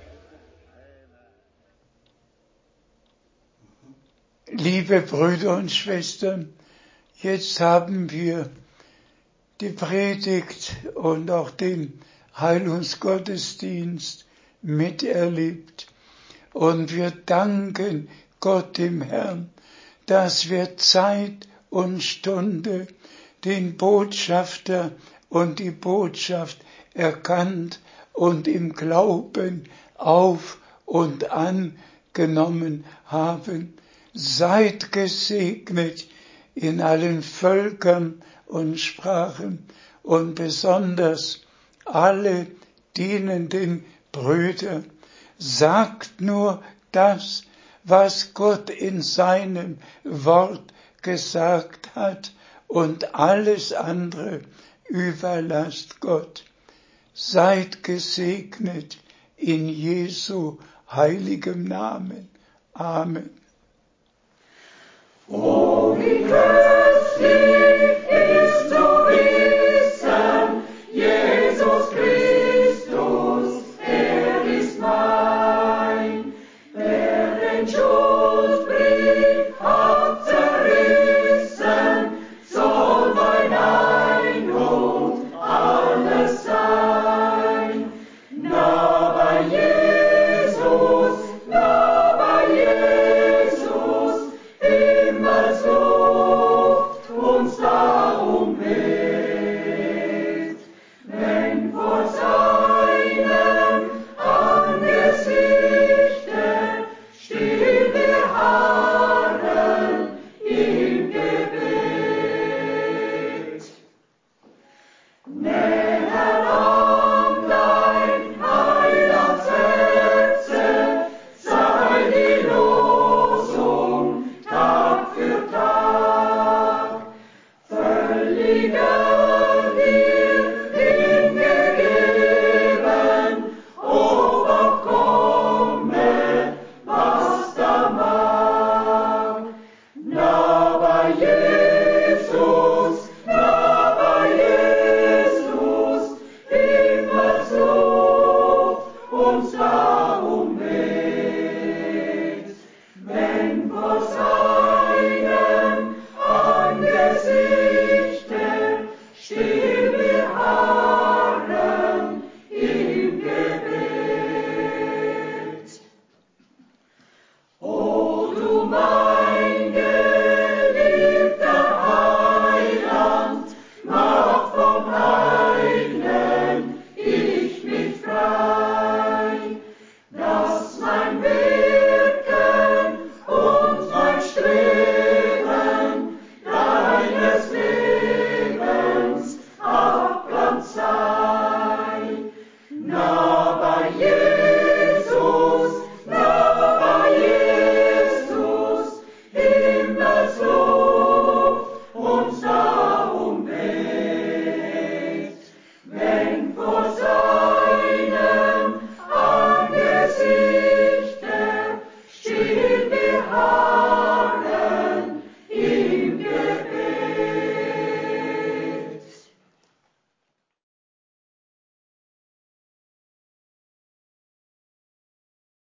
Liebe Brüder und Schwestern, jetzt haben wir die Predigt und auch den Heilungsgottesdienst miterlebt. Und wir danken Gott dem Herrn, dass wir Zeit und Stunde den Botschafter und die Botschaft erkannt und im Glauben auf und angenommen haben. Seid gesegnet in allen Völkern und Sprachen und besonders alle dienenden Brüder. Sagt nur das, was Gott in seinem Wort gesagt hat, und alles andere überlasst Gott. Seid gesegnet in Jesu heiligem Namen. Amen.
Oh, wie köstlich ist zu wissen, Jesus Christus, er ist mein, der den Schuldbrief hat zerrissen, soll mein Ein und alles sein. Na bei Jesus, na bei Jesus, Himmelsluft uns da umweht, wenn vor seinem Angesichte still wir harren im Gebet. Näher an dein Heilandsherze sei die Losung Tag für Tag, völliger dir hingegeben, ob auch komme, was da mag. Na bei Jesus, na bei Jesus, Himmelsluft uns da umweht, wenn vor